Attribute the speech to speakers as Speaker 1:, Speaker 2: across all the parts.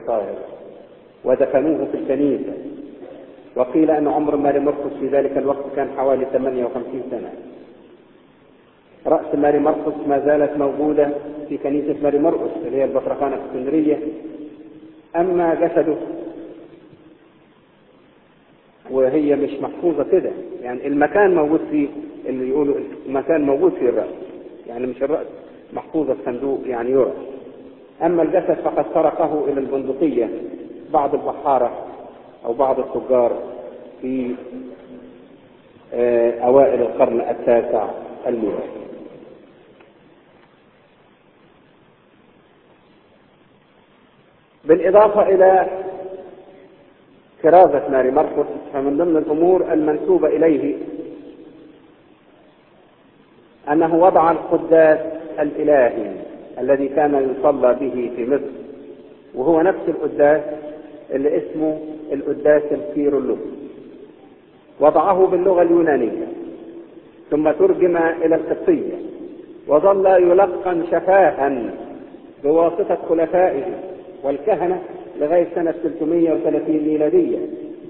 Speaker 1: الطاهر ودفنوه في الكنيسة. وقيل أن عمر ماري مرقس في ذلك الوقت كان حوالي 58 سنة. رأس ماري مرقس ما زالت موجودة في كنيسة ماري مرقس اللي هي البطرخانة في اسكندرية. أما جسده وهي مش محفوظة كده، يعني المكان موجود فيه، اللي يقولوا المكان موجود فيه الرأس، يعني مش الرأس محفوظة في صندوق يعني يرى. أما الجسد فقد سرقه إلى البندقية بعض البحارة أو بعض التجار في أوائل القرن التاسع الميلادي. بالإضافة إلى كرازة ماري مرقس، فمن ضمن الأمور المنسوبة إليه أنه وضع القداس الإلهي الذي كان يصلى به في مصر، وهو نفس القداس اللي اسمه القداس الكيرلس. وضعه باللغة اليونانية ثم ترجم إلى القبطية، وظل يلقن شفاها بواسطة خلفائه والكهنة لغاية سنة 330 ميلادية.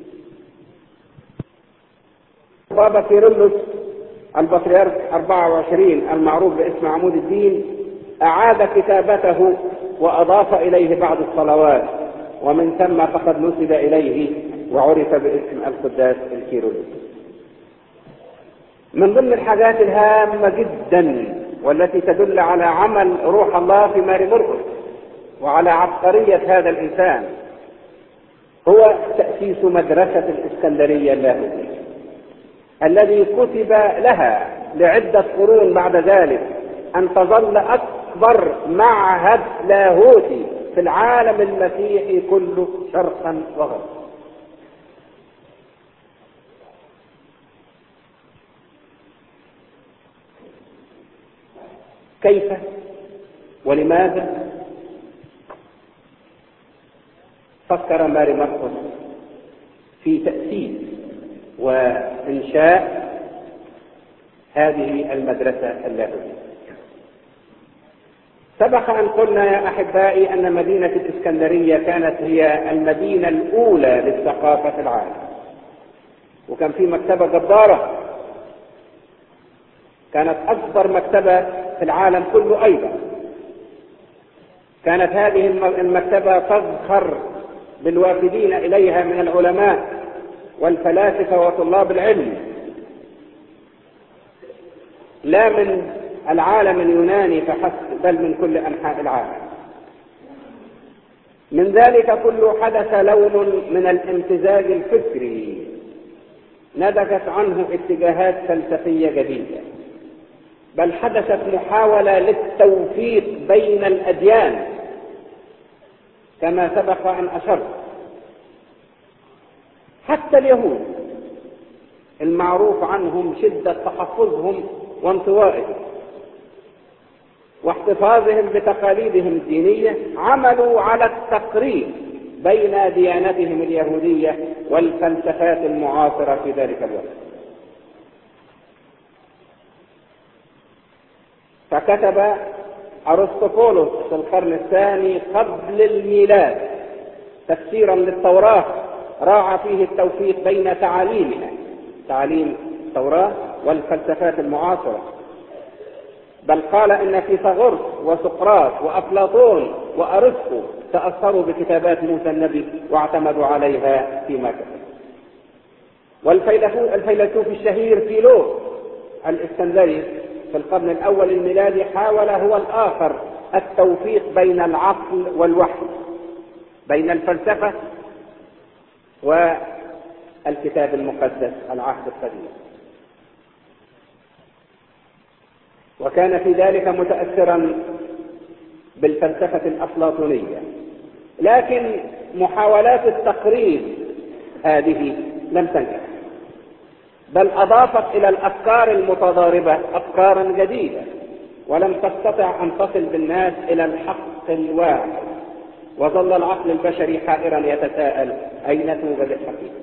Speaker 1: بابا كيرلس البطريرك 24 المعروف باسم عمود الدين أعاد كتابته وأضاف إليه بعض الصلوات، ومن ثم فقد نسب إليه وعرف باسم القداس الكيرلس. من ضمن الحاجات الهامة جدا والتي تدل على عمل روح الله في ماري مرقس وعلى عبقرية هذا الإنسان هو تأسيس مدرسة الإسكندرية اللاهوتية الذي كتب لها لعدة قرون بعد ذلك أن تظل أكبر معهد لاهوتي في العالم المسيحي كله شرقا وغربا. كيف ولماذا فكر ماري مرقس في تأسيس وإنشاء هذه المدرسة اللاهوتية؟ سبق أن قلنا يا أحبائي أن مدينة الإسكندرية كانت هي المدينة الأولى للثقافة في العالم، وكان في مكتبة جبارة كانت أكبر مكتبة في العالم كله. أيضا كانت هذه المكتبة تزخر بالوافدين إليها من العلماء والفلاسفة وطلاب العلم، لا من العالم اليوناني فحسب بل من كل أنحاء العالم. من ذلك كله حدث لون من الامتزاج الفكري نتجت عنه اتجاهات فلسفية جديدة، بل حدثت محاولة للتوفيق بين الأديان كما سبق أن أشرت. حتى اليهود المعروف عنهم شدة تحفظهم وانطوائهم واحتفاظهم بتقاليدهم الدينية عملوا على التقريب بين ديانتهم اليهودية والفلسفات المعاصرة في ذلك الوقت. فكتب أرسطوطولوس في القرن الثاني قبل الميلاد تفسيرا للتوراة راعى فيه التوفيق بين تعاليمها، تعاليم التوراة والفلسفات المعاصرة، بل قال إن فيثاغورس وسقراط وأفلاطون وأرسطو تأثروا بكتابات موسى النبي واعتمدوا عليها فيما كتب. والفيلسوف الشهير فيلو الإسكندري في القرن الأول الميلادي حاول هو الآخر التوفيق بين العقل والوحي، بين الفلسفة والكتاب المقدس العهد القديم، وكان في ذلك متأثرا بالفلسفة الأفلاطونية. لكن محاولات التقريب هذه لم تنجح، بل أضافت إلى الأفكار المتضاربة أفكارا جديدة، ولم تستطع أن تصل بالناس إلى الحق الواحد، وظل العقل البشري حائرا يتساءل أين توجد الحقيقة.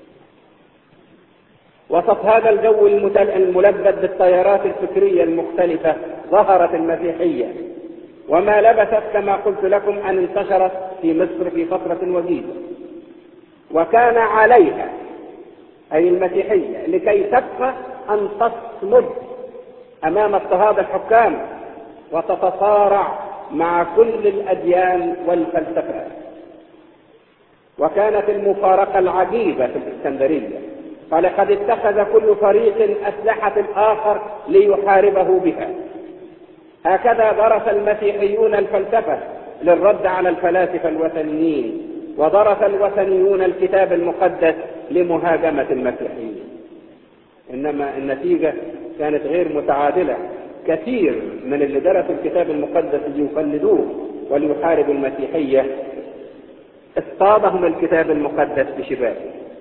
Speaker 1: وسط هذا الجو الملبد بالتيارات الفكرية المختلفة ظهرت المسيحية وما لبثت كما قلت لكم أن انتشرت في مصر في فترة وجيزة، وكان عليها أي المسيحية لكي تبقى أن تصمد أمام اضطهاد الحكام وتتصارع مع كل الأديان والفلسفات. وكانت المفارقة العجيبة في الإسكندرية، فلقد اتخذ كل فريق أسلحة الآخر ليحاربه بها. هكذا درس المسيحيون الفلسفة للرد على الفلاسفة الوثنيين، ودرس الوثنيون الكتاب المقدس لمهاجمة المسيحيين. إنما النتيجة كانت غير متعادلة. كثير من اللي درسوا الكتاب المقدس ليقلدوه وليحاربوا المسيحية اصطادهم الكتاب المقدس بشباكه.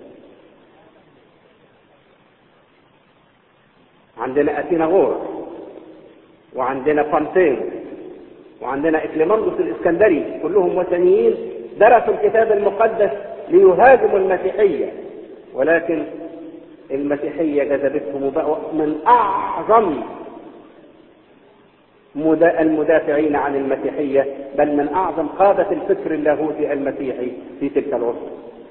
Speaker 1: عندنا أثيناغور، وعندنا بانتين، وعندنا إكليماندوس الإسكندري، كلهم وثنيين درسوا الكتاب المقدس ليهاجموا المسيحية، ولكن المسيحية جذبتهم وبقوا من أعظم المدافعين عن المسيحية، بل من أعظم قادة الفكر اللاهوتي المسيحي في تلك العصور.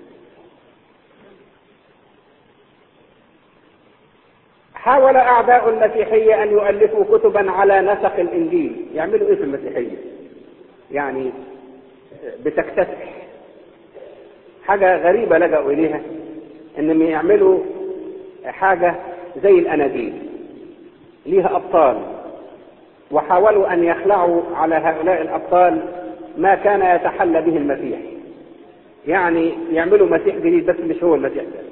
Speaker 1: حاول أعداء المسيحية أن يؤلفوا كتبا على نسق الإنجيل. يعملوا إيه في المسيحية؟ يعني بتكتسح. حاجة غريبة لجأوا إليها، إنهم يعملوا حاجة زي الأناجيل ليها أبطال، وحاولوا أن يخلعوا على هؤلاء الأبطال ما كان يتحلى به المسيح. يعني يعملوا مسيح جديد بس مش هو المسيح ده.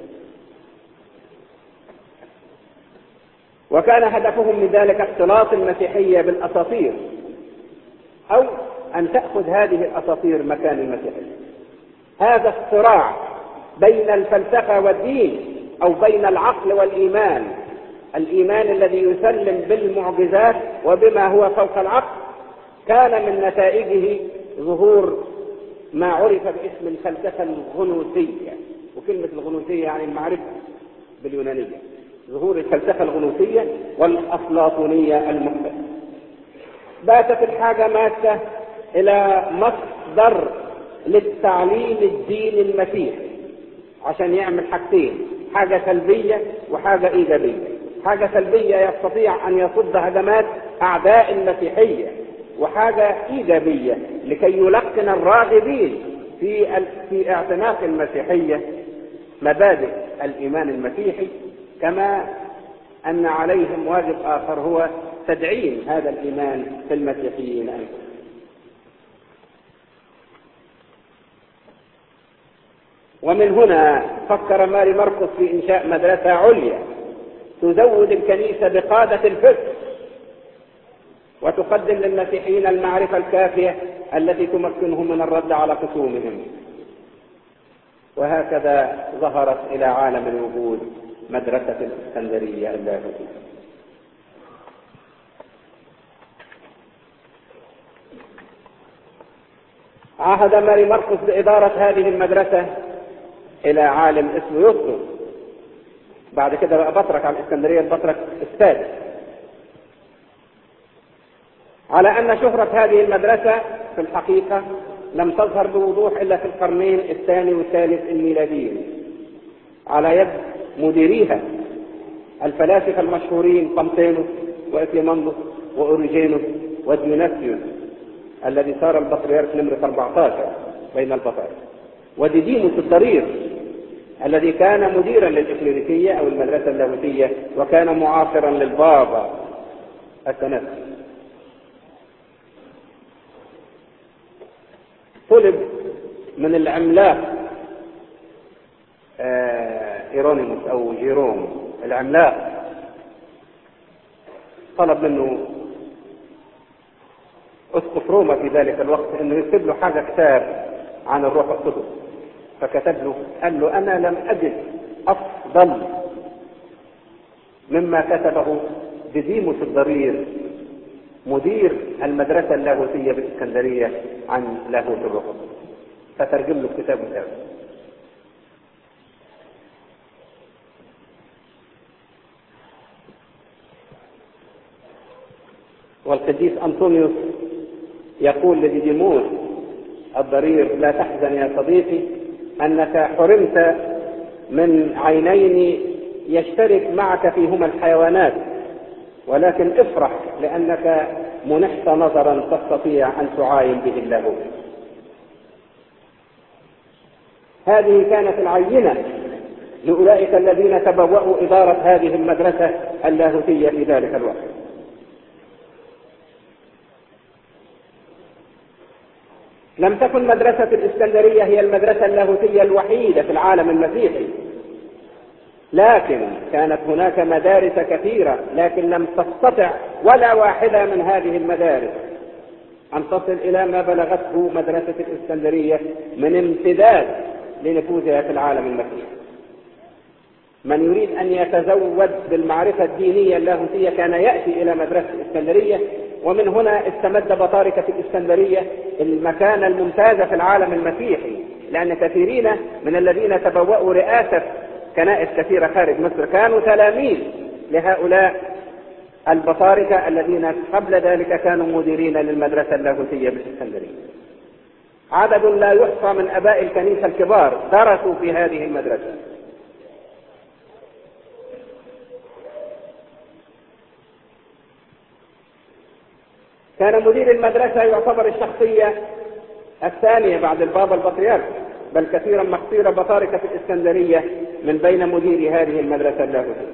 Speaker 1: وكان هدفهم من ذلك اختلاط المسيحية بالأساطير، أو أن تأخذ هذه الأساطير مكان المسيحية. هذا الصراع بين الفلسفة والدين، أو بين العقل والإيمان، الإيمان الذي يسلم بالمعجزات وبما هو فوق العقل، كان من نتائجه ظهور ما عرف باسم الفلسفة الغنوصية. وكلمة الغنوصية يعني المعرفة باليونانية. ظهور الفلسفة الغنوصية والأفلاطونية المحدثة. باتت الحاجة ماسة إلى مصدر للتعليم الديني المسيحي، عشان يعمل حاجتين: حاجة سلبية وحاجة إيجابية. حاجة سلبية يستطيع أن يصد هجمات أعداء المسيحية، وحاجة إيجابية لكي يلقن الراغبين في اعتناق المسيحية مبادئ الإيمان المسيحي، كما أن عليهم واجب آخر هو تدعيم هذا الإيمان في المسيحيين أنفسهم. ومن هنا فكر ماري مرقس في إنشاء مدرسة عليا تزود الكنيسة بقادة الفكر، وتقدم للمسيحيين المعرفة الكافية التي تمكنهم من الرد على خصومهم. وهكذا ظهرت إلى عالم الوجود مدرسة الإسكندرية اللاهوتية. عهد ماري مرقس بإدارة هذه المدرسة إلى عالم اسمه يسطس. بعد كده بقى بطرك على الإسكندرية، البطرك السادس. على أن شهرة هذه المدرسة في الحقيقة لم تظهر بوضوح إلا في القرنين الثاني والثالث الميلاديين، على يد مديريها الفلاسفة المشهورين بانتينوس وإكليماندوس وأوريجينوس وديوناسيوس الذي صار البطريرك نمرة 14 بين البطاركة، وديديموس الضرير الذي كان مديرا للإكليريكية أو المدرسة اللاهوتية، وكان معاصرا للبابا التناسي. طلب من العملاق إيرونيموس أو جيروم العملاق، طلب منه أسقف روما في ذلك الوقت أنه يكتب له حاجة كتاب عن الروح القدس. فكتب له، قال له: أنا لم أجد أفضل مما كتبه ديديموس الضرير مدير المدرسة اللاهوتية بالإسكندرية عن لاهوت الروح القدس. فترجم له الكتاب الثاني. والقديس أنطونيوس يقول لديديموس الضرير: لا تحزن يا صديقي أنك حرمت من عينين يشترك معك فيهما الحيوانات، ولكن افرح لأنك منحت نظرا تستطيع أن تعاين به اللاهوت. هذه كانت العينة لأولئك الذين تبوأوا إدارة هذه المدرسة اللاهوتية في ذلك الوقت. لم تكن مدرسة الإسكندرية هي المدرسة اللاهوتية الوحيدة في العالم المسيحي، لكن كانت هناك مدارس كثيرة، لكن لم تستطع ولا واحدة من هذه المدارس أن تصل إلى ما بلغته مدرسة الإسكندرية من امتداد لنفوذها في العالم المسيحي. من يريد أن يتزود بالمعرفة الدينية اللاهوتية كان يأتي إلى مدرسة الإسكندرية، ومن هنا استمد بطاركة الإسكندرية المكانة الممتازة في العالم المسيحي، لأن كثيرين من الذين تبوأوا رئاسة كنائس كثيرة خارج مصر كانوا تلاميذ لهؤلاء البطاركة الذين قبل ذلك كانوا مديرين للمدرسة اللاهوتية بالإسكندرية. عدد لا يحصى من أباء الكنيسة الكبار درسوا في هذه المدرسة. كان مدير المدرسة يعتبر الشخصية الثانية بعد البابا البطريرك، بل كثيرا ما اختير بطاركة في الإسكندرية من بين مديري هذه المدرسة اللاهوتية.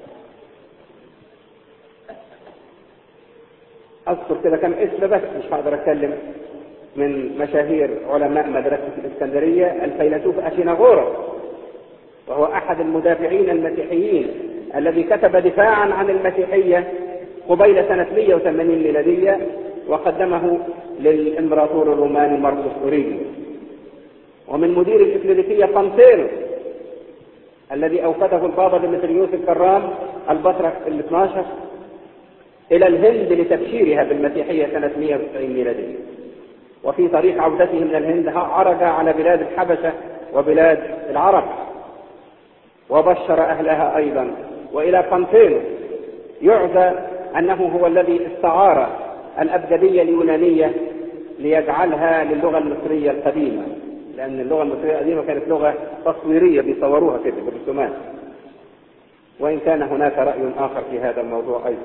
Speaker 1: أذكر كده كم اسم بس، مش هقدر أتكلم. من مشاهير علماء مدرسة الإسكندرية الفيلسوف أثيناغورس، وهو أحد المدافعين المسيحيين الذي كتب دفاعا عن المسيحية قبيل سنة 180 ميلادية، وقدمه للإمبراطور الروماني ماركوس أوريليوس. ومن مدير الإكليريكية قنطينوس الذي أوفده البابا ديمتريوس الكرام البطرك ال12 إلى الهند لتبشيرها بالمسيحية سنة 190 ميلادية. وفي طريق عودته من الهند عرج على بلاد الحبشة وبلاد العرب وبشر أهلها أيضا. وإلى قنطينوس يعزى أنه هو الذي استعار الأبجدية اليونانية ليجعلها للغة المصرية القديمة، لأن اللغة المصرية القديمة كانت لغة تصويرية بيصوروها كده بالرسومات، وإن كان هناك رأي آخر في هذا الموضوع أيضا.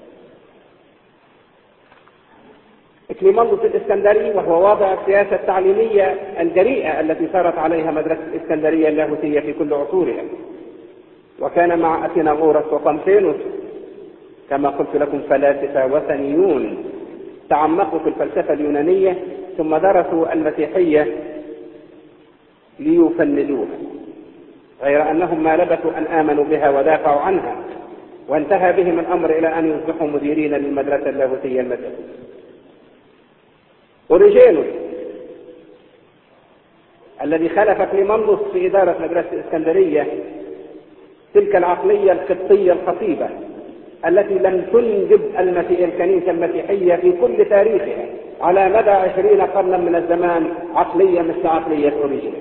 Speaker 1: إكليمندس الإسكندري، وهو واضع السياسة التعليمية الجريئة التي سارت عليها مدرسة الإسكندرية اللاهوتية في كل عصورها، وكان مع أثيناغورس وقنطينوس كما قلت لكم فلاسفة وثنيون تعمقوا في الفلسفة اليونانية ثم درسوا المسيحية ليفندوها، غير أنهم ما لبثوا أن آمنوا بها ودافعوا عنها، وانتهى بهم الأمر إلى أن يصبحوا مديرين للمدرسة اللاهوتية المسيحية. أوريجينوس الذي خلف كليمندس في إدارة مدرسة الإسكندرية تلك العقلية القبطية الخطيبة التي لم تنجب الكنيسة المسيحية في كل تاريخها على مدى 20 قرنا من الزمان عقلية مثل عقلية أوريجينوس.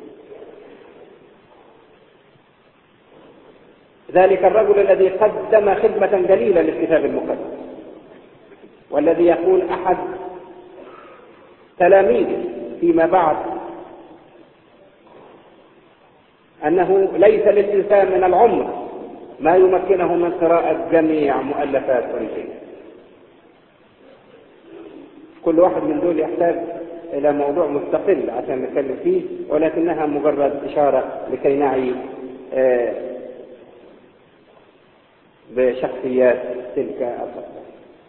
Speaker 1: ذلك الرجل الذي قدم خدمة جليلة للكتاب المقدس، والذي يقول أحد تلاميذه فيما بعد أنه ليس للإنسان من العمر ما يمكنه من قراءة جميع مؤلفات أوريجينوس. كل واحد من دول يحتاج إلى موضوع مستقل عشان نتكلم فيه، ولكنها مجرد إشارة لكي نعي بشخصيات تلك الفترة.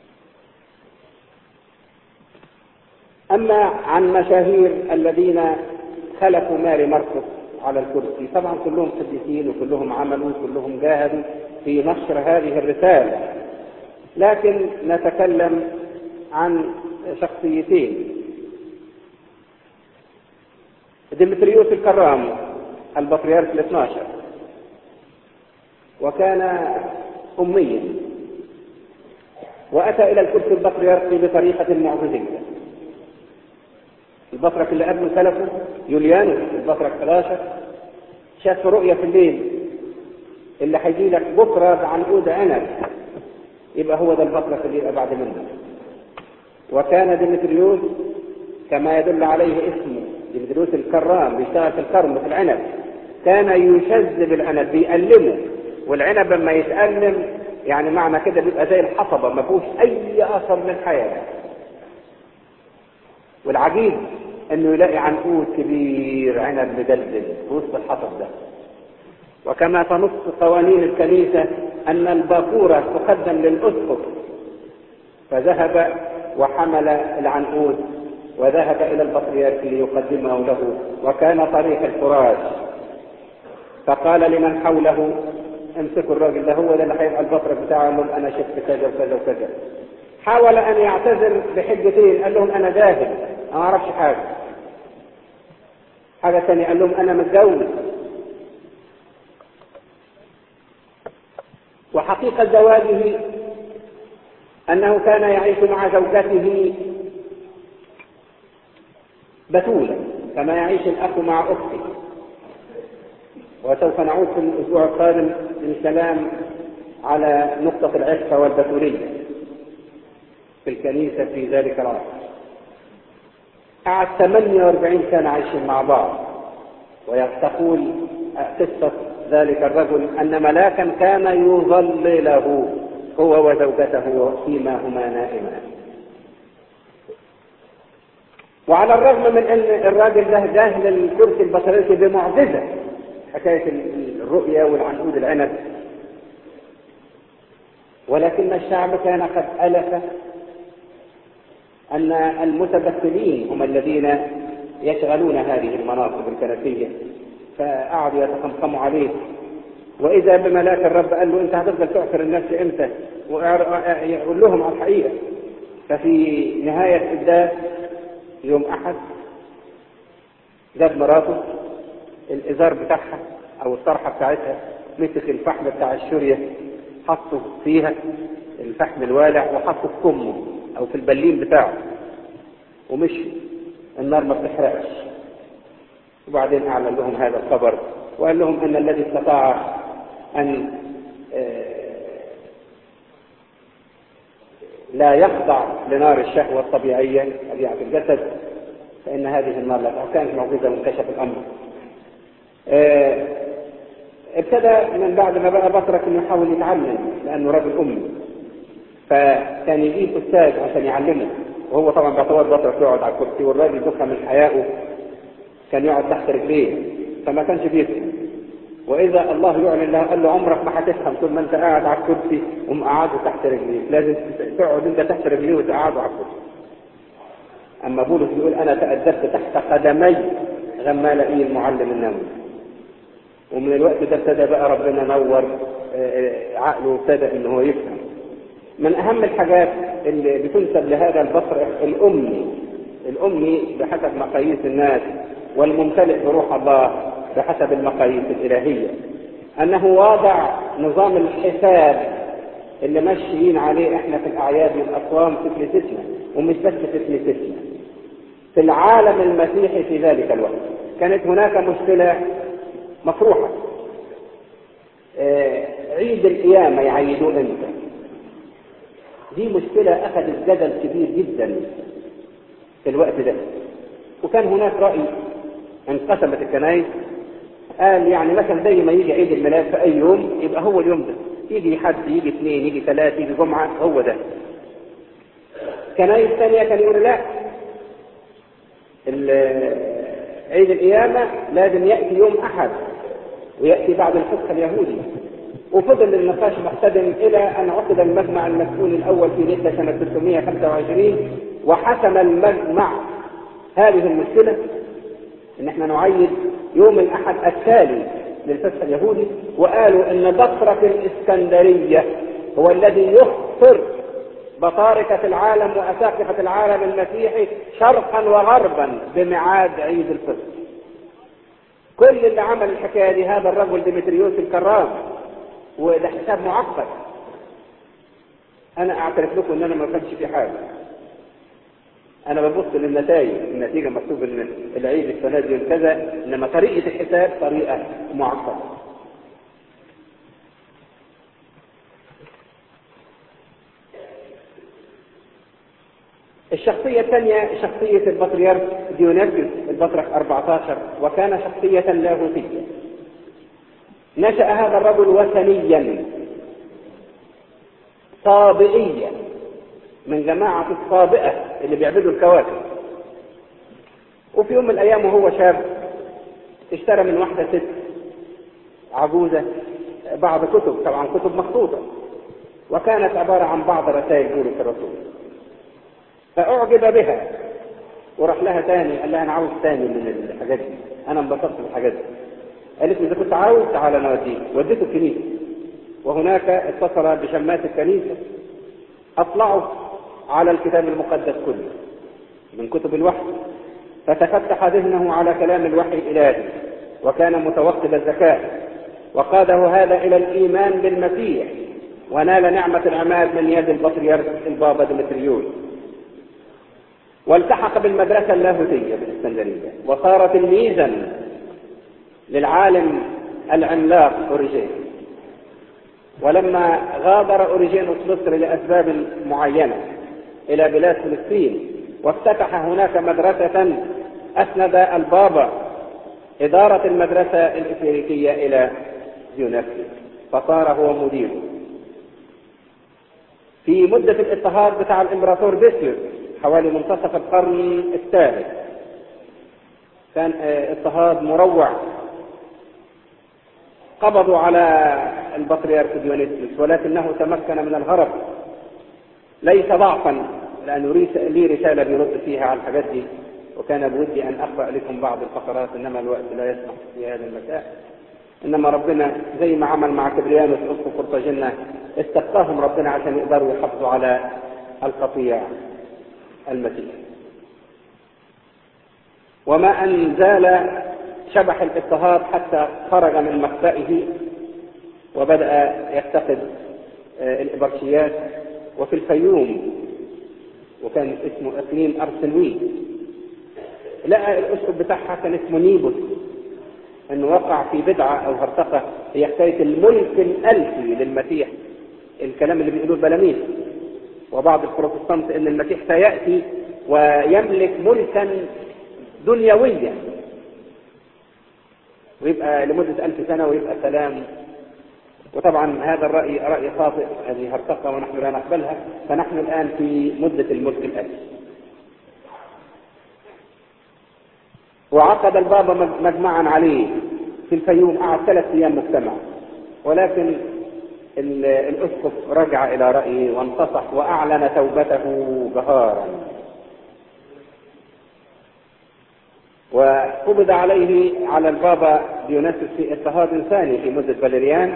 Speaker 1: أما عن مشاهير الذين خلفوا ماري مرقس على الكرسي، طبعا كلهم قديسين وكلهم عملوا وكلهم جاهدوا في نشر هذه الرسالة، لكن نتكلم عن شخصيتين. ديمتريوس الكرام البطريرك ال12 وكان أميا، وأتى إلى الكرسي البطريركي بطريقة معجزية. البطرك اللي قبله سلفه يوليانوس البطرك 11 شاف رؤية في الليل اللي هيجي لك بكرة بعنقود عنب، يبقى هو ده البطرك اللي يبقى بعد منه. وكان ديمتريوس كما يدل عليه اسمه ديمتريوس الكرام، بيشتغل في الكرم في العنب، كان يشذب العنب بيألمه، والعنب لما يتألم يعني معنى كده بيبقى زي الحصبة ما فيهوش أي أثر من الحياة. والعجيب انه يلاقي عنقود كبير عنب مدلدل في وسط الحصب ده. وكما تنص قوانين الكنيسة ان الباكورة تقدم للأسقف، فذهب وحمل العنقود وذهب الى البطريرك ليقدمه له، وكان طريق الفراش، فقال لمن حوله امسكوا الراجل ده، هو ده اللي هيبقى البطرك بتاعه. لهم انا شفت كذا وكذا وكذا. حاول ان يعتذر بحجتين، قال لهم انا جاهل انا ما اعرفش حاجه ثانيه، قال لهم انا متجوز. وحقيقه زواجه انه كان يعيش مع زوجته بتولا كما يعيش الاخ مع اخته، وسوف نعود في الاسبوع القادم للكلام على نقطه العفه والبتوليه في الكنيسه في ذلك العصر. قعد 48 سنة عايشين مع بعض. ويقول قصة ذلك الرجل أن ملاكا كان يظلله هو وزوجته فيما هما نائمان. وعلى الرغم من أن الراجل ده جاه للكرسي البطريركي بمعجزة، حكاية الرؤية والعنقود العنب، ولكن الشعب كان قد ألف أن المتبخلين هم الذين يشغلون هذه المناصب الكنسية، فقعدوا يتقمقموا عليه. وإذا بملاك الرب قال له أنت هتفضل تعثر الناس إمتى؟ ويقول لهم على الحقيقة. ففي نهاية الداس يوم أحد جاب مراته الإزار بتاعها أو الطرحة بتاعتها، مسك الفحم بتاع الشورية حطه فيها الفحم الوالع وحطه في كمه أو في البلين بتاعه ومشي. النار ما بتحرقش. وبعدين أعلن لهم هذا الخبر وقال لهم أن الذي استطاع أن لا يخضع لنار الشهوة الطبيعية طبيعة الجسد فإن هذه النار لا كانت موجودة وانكشف الأمر. ابتدى من بعد ما بقى بطرك انه يحاول يتعلم لأنه رجل أمي، فكان يجيب أستاذ عشان يعلمه، وهو طبعا بيعتبر بطرك يقعد على الكرسي، والراجل دخل من حيائه كان يقعد تحت رجليه فما كانش بيفهم. وإذا الله يعلن له قال له عمرك ما هتفهم طول ما أنت قاعد على الكرسي ومقعده تحت رجليه، لازم تقعد أنت تحت رجليه وتقعده على الكرسي. أما بولس يقول أنا تأدبت تحت قدمي غمالئي المعلم النووي. ومن الوقت ده ابتدى بقى ربنا نور عقله وابتدى إنه هو يفهم. من أهم الحاجات اللي بتنسب لهذا البطرك الأمي بحسب مقاييس الناس، والممتلئ بروح الله بحسب المقاييس الإلهية، أنه واضع نظام الحساب اللي ماشيين عليه احنا في الأعياد والأصوام في كنيستنا، ومش بس في كنيستنا، في العالم المسيحي في ذلك الوقت. كانت هناك مشكلة مطروحة، عيد القيامة يعيدوه امتى؟ دي مشكلة أخذت جدل كبير جدا في الوقت ده. وكان هناك رأي انقسمت الكنائس، قال يعني مثلا زي ما يجي عيد الميلاد في أي يوم يبقى هو اليوم ده، يجي حد يجي اثنين يجي ثلاثة يجي جمعة هو ده. كنائس ثانية كان يقول لا، عيد القيامة لازم يأتي يوم أحد ويأتي بعد الفصح اليهودي. وفضل النقاش محتدم إلى أن عقد المجمع المسؤول الأول في نيسان سنة 325، وحسم المجمع هذه المشكلة إن احنا نعيد يوم الأحد التالي للفصح اليهودي. وقالوا إن بطرك الإسكندرية هو الذي يخطر بطاركة العالم وأساقفة العالم المسيحي شرقا وغربا بميعاد عيد الفصح. كل اللي عمل الحكاية دي هذا الرجل ديمتريوس الكرام، وده حساب معقد. أنا أعترف لكم إن أنا ما فهمتش في حاجة، أنا ببص للنتائج، النتيجة مكتوب إن العيد السنة دي كذا، إنما طريقة الحساب طريقة معقدة. الشعب الشخصية الثانية شخصية البطريرك ديونيسيوس البطرك 14، وكان شخصية لاهوتية. نشأ هذا الرجل وثنيا صابئيا من جماعة الصابئة اللي بيعبدوا الكواكب. وفي يوم من الأيام وهو شاب اشترى من واحدة ست عجوزة بعض كتب، طبعا كتب مخطوطة، وكانت عبارة عن بعض رسائل بولس الرسول، فأعجب بها وراح لها تاني، قال لها أنا عاوز تاني من الحاجات دي، أنا انبسطت بالحاجات دي. قالت لي إذا كنت عاوز تعالى نوديك. وديته الكنيسة، وهناك اتصل بشمات الكنيسة أطلعوا على الكتاب المقدس كله من كتب الوحي، فتفتح ذهنه على كلام الوحي الإلهي، وكان متوقد الذكاء، وقاده هذا إلى الإيمان بالمسيح، ونال نعمة العماد من يد البطريرك البابا ديمتريوس، والتحق بالمدرسة اللاهوتية بالإسكندرية، وصار تلميذا للعالم العملاق أوريجينوس. ولما غادر أوريجينوس مصر لأسباب معينة إلى بلاد فلسطين، وافتتح هناك مدرسة أسند البابا إدارة المدرسة الإكليريكية إلى ديونيسيوس، فصار هو مديره. في مدة الاضطهاد بتاع الإمبراطور ديسيوس حوالي منتصف القرن الثالث، كان اضطهاد مروع، قبضوا على البطريرك ديونيسيوس، ولكنه تمكن من الهرب، ليس ضعفا، لأنه لي رسالة بيرد فيها على الحاجات دي، وكان بودي أن أقرأ لكم بعض الفقرات، إنما الوقت لا يسمح في هذا المساء. إنما ربنا زي ما عمل مع كبريانوس أسقف قرطاجنة، استبقاهم ربنا عشان يقدروا يحافظوا على القطيع المسيح. وما أن زال شبح الاضطهاد حتى خرج من مخبئه وبدأ يفتقد الإبرشيات. وفي الفيوم، وكان اسمه إقليم أرسنوي، لقى الأسقف بتاعها كان اسمه نيبوس، أنه وقع في بدعة أو هرطقة هي حكاية الملك الألفي للمسيح، الكلام اللي بيقولوه البلاميذ وبعض البروتستانت أن المسيح سيأتي ويملك ملكا دنيويا، ويبقى لمدة 1000 سنة ويبقى سلام. وطبعا هذا الرأي رأي خاطئ، هذه هرطقة ونحن لا نقبلها. فنحن الآن في مدة الملك الألفي. وعقد البابا مجمعا عليه في الفيوم، قعد 3 أيام مجتمع، ولكن الأسقف رجع إلى رأيه وانتصح وأعلن توبته جهارا، وقبض على البابا ديونيسيوس في اضطهاد ثاني في مدة فاليريان.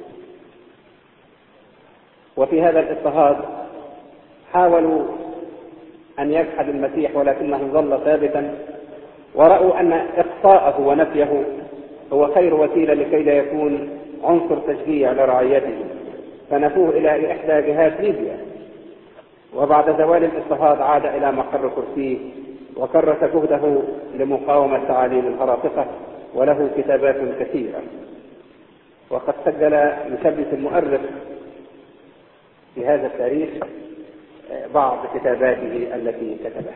Speaker 1: وفي هذا الاضطهاد حاولوا أن يجحد المسيح، ولكنه ظل ثابتا، ورأوا أن إقصاءه ونفيه هو خير وسيلة لكي لا يكون عنصر تشجيع لرعيته، فنفوه إلى إحدى جهات ليبيا. وبعد زوال الاضطهاد عاد إلى مقر كرسيه، وكرس جهده لمقاومة تعاليم الهراطقة، وله كتابات كثيرة. وقد سجل مثبت المؤرخ في هذا التاريخ بعض كتاباته التي كتبها.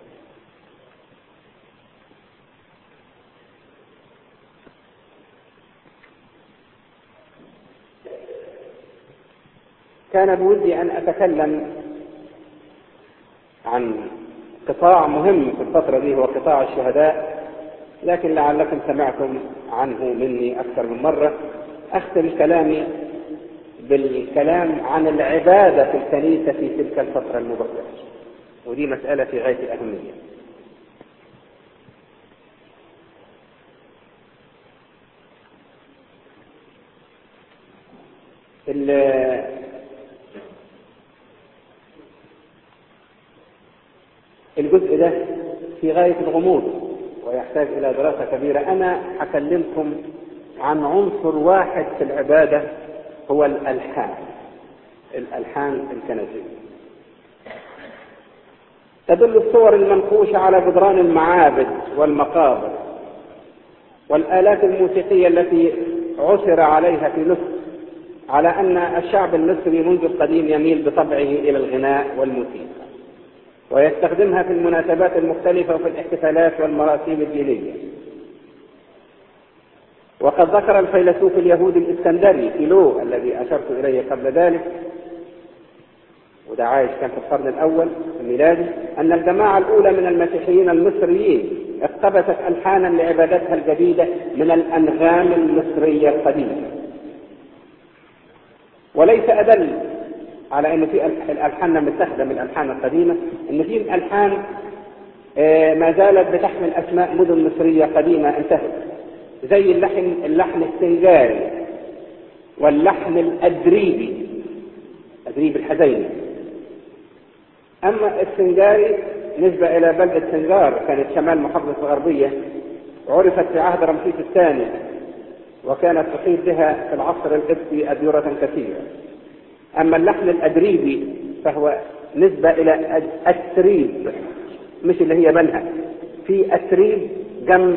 Speaker 1: كان بودي أن أتكلم عن قطاع مهم في الفترة دي، هو قطاع الشهداء، لكن لعلكم سمعتم عنه مني أكثر من مرة. أختم كلامي بالكلام عن العبادة في الكنيسة في تلك الفترة المبكرة، ودي مسألة في غاية الأهمية. الجزء ده في غاية الغموض ويحتاج إلى دراسة كبيرة. أنا هكلمكم عن عنصر واحد في العبادة، هو الألحان الكنسية. تدل الصور المنقوشة على جدران المعابد والمقابر والآلات الموسيقية التي عثر عليها في مصر على أن الشعب المصري منذ القديم يميل بطبعه إلى الغناء والموسيقى. ويستخدمها في المناسبات المختلفة وفي الاحتفالات والمراسيم الدينية. وقد ذكر الفيلسوف اليهودي الإسكندري فيلو الذي أشرت إليه قبل ذلك، وده عايش كان في القرن الأول الميلادي، أن الجماعة الأولى من المسيحيين المصريين اقتبست ألحانا لعبادتها الجديدة من الأنغام المصرية القديمة. وليس أدل على أن في الألحان متخذة من الألحان القديمة، أن في ألحان ما زالت بتحمل أسماء مدن مصرية قديمة انتهت، زي اللحن السنجاري واللحن الأدريبي، أدريب الحزيني. أما السنجاري نسبة إلى بلدة سنجار كانت شمال محافظة الغربية، عرفت في عهد رمسيس الثاني، وكانت تحيط بها في العصر القبطي أديرة كثيرة. أما اللحن الأدريبي فهو نسبة إلى أتريب، مش اللي هي بنها، في أتريب جنب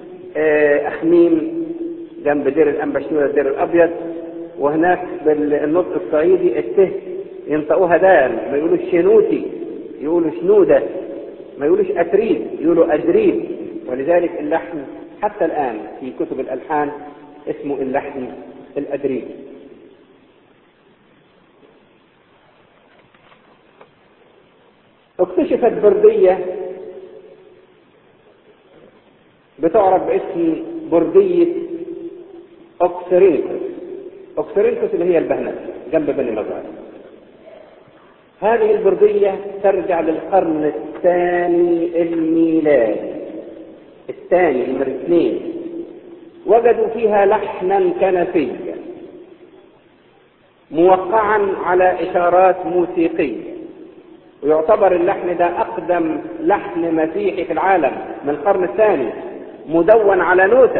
Speaker 1: أخميم جنب دير الأنبشنورة دير الأبيض، وهناك بالنطق الصعيدي الته ينطقوها دال، ما يقولوش شنوتي، يقولوا شنودة، ما يقولوش أتريب، يقولوا أدريب. ولذلك اللحن حتى الآن في كتب الألحان اسمه اللحن الأدريب. اكتشفت بردية بتعرف باسم بردية أوكسرينكوس. أوكسرينكوس اللي هي البهنة جنب بني مزار. هذه البردية ترجع للقرن الثاني الميلادي، الثاني نمرة 2. وجدوا فيها لحنا كنسيا موقعا على إشارات موسيقية، ويعتبر اللحن ده أقدم لحن مسيحي في العالم من القرن الثاني، مدون على نوتة.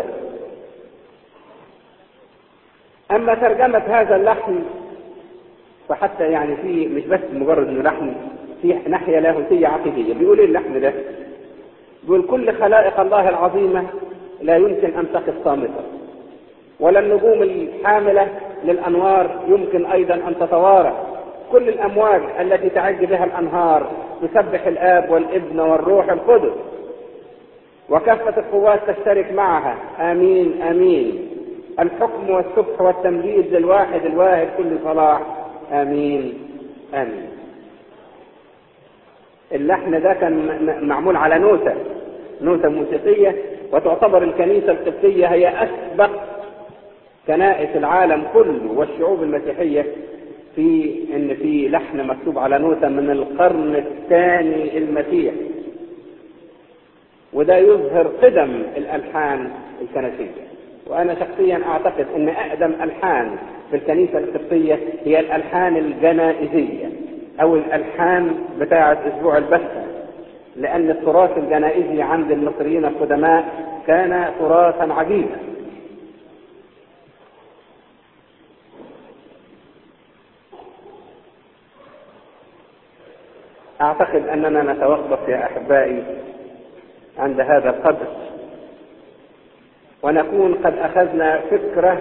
Speaker 1: أما ترجمة هذا اللحن فحتى يعني فيه مش بس مجرد انه لحن، فيه ناحية لاهوتية عقيدية. بيقول ايه اللحن ده؟ بيقول كل خلائق الله العظيمة لا يمكن أن تقف صامتة، ولا النجوم الحاملة للأنوار يمكن أيضا أن تتوارى. كل الأمواج التي تعج بها الأنهار تسبح الآب والابن والروح القدس، وكافة القوات تشترك معها. آمين آمين. الحكم والسبح والتمجيد للواحد الواحد كل صلاح. آمين آمين. اللحن ده كان معمول على نوتة موسيقية، وتعتبر الكنيسة القبطية هي أسبق كنائس العالم كله والشعوب المسيحية في لحن مكتوب على نوتة من القرن الثاني المسيحي. وده يظهر قدم الألحان الكنسية. وأنا شخصيا أعتقد أن أقدم ألحان في الكنيسة القبطية هي الألحان الجنائزية أو الألحان بتاعة أسبوع البسخة، لأن التراث الجنائزي عند المصريين القدماء كان تراثا عجيبا. أعتقد أننا نتوقف يا أحبائي عند هذا القدر، ونكون قد أخذنا فكرة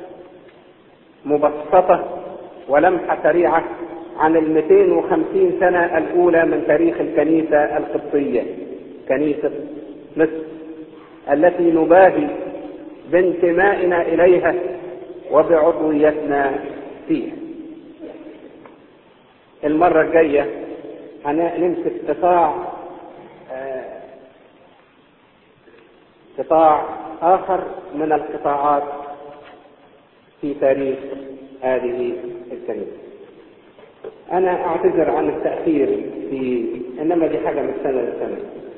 Speaker 1: مبسطة ولمحة سريعة عن 250 سنة الأولى من تاريخ الكنيسة القبطية، كنيسة مصر التي نباهي بانتمائنا إليها وبعضويتنا فيها. المرة الجاية هنمسك قطاع آخر من القطاعات في تاريخ هذه الكنيسة. أنا أعتذر عن التأخير إنما دي حاجة من سنة لسنة.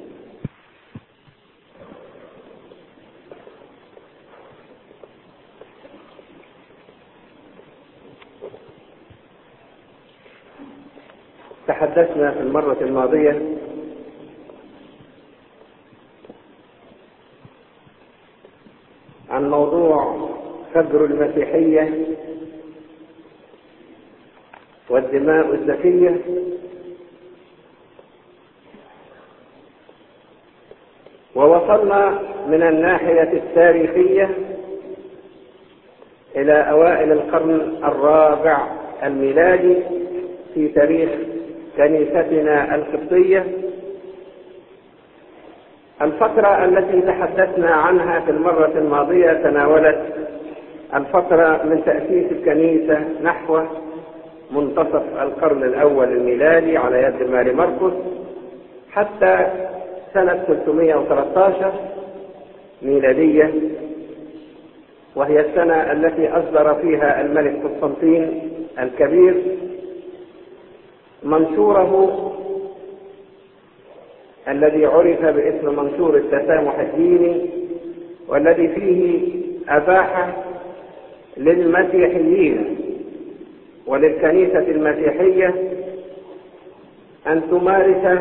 Speaker 1: تحدثنا في المرة الماضية عن موضوع فجر المسيحية والدماء الزكية، ووصلنا من الناحية التاريخية إلى أوائل القرن الرابع الميلادي في تاريخ كنيستنا القبطية. الفترة التي تحدثنا عنها في المرة الماضية تناولت الفترة من تأسيس الكنيسة نحو منتصف القرن الأول الميلادي على يد ماري مرقس حتى سنة 313 ميلادية، وهي السنة التي أصدر فيها الملك قسطنطين الكبير منشوره الذي عرف باسم منشور التسامح الديني، والذي فيه أباح للمسيحيين وللكنيسة المسيحية أن تمارس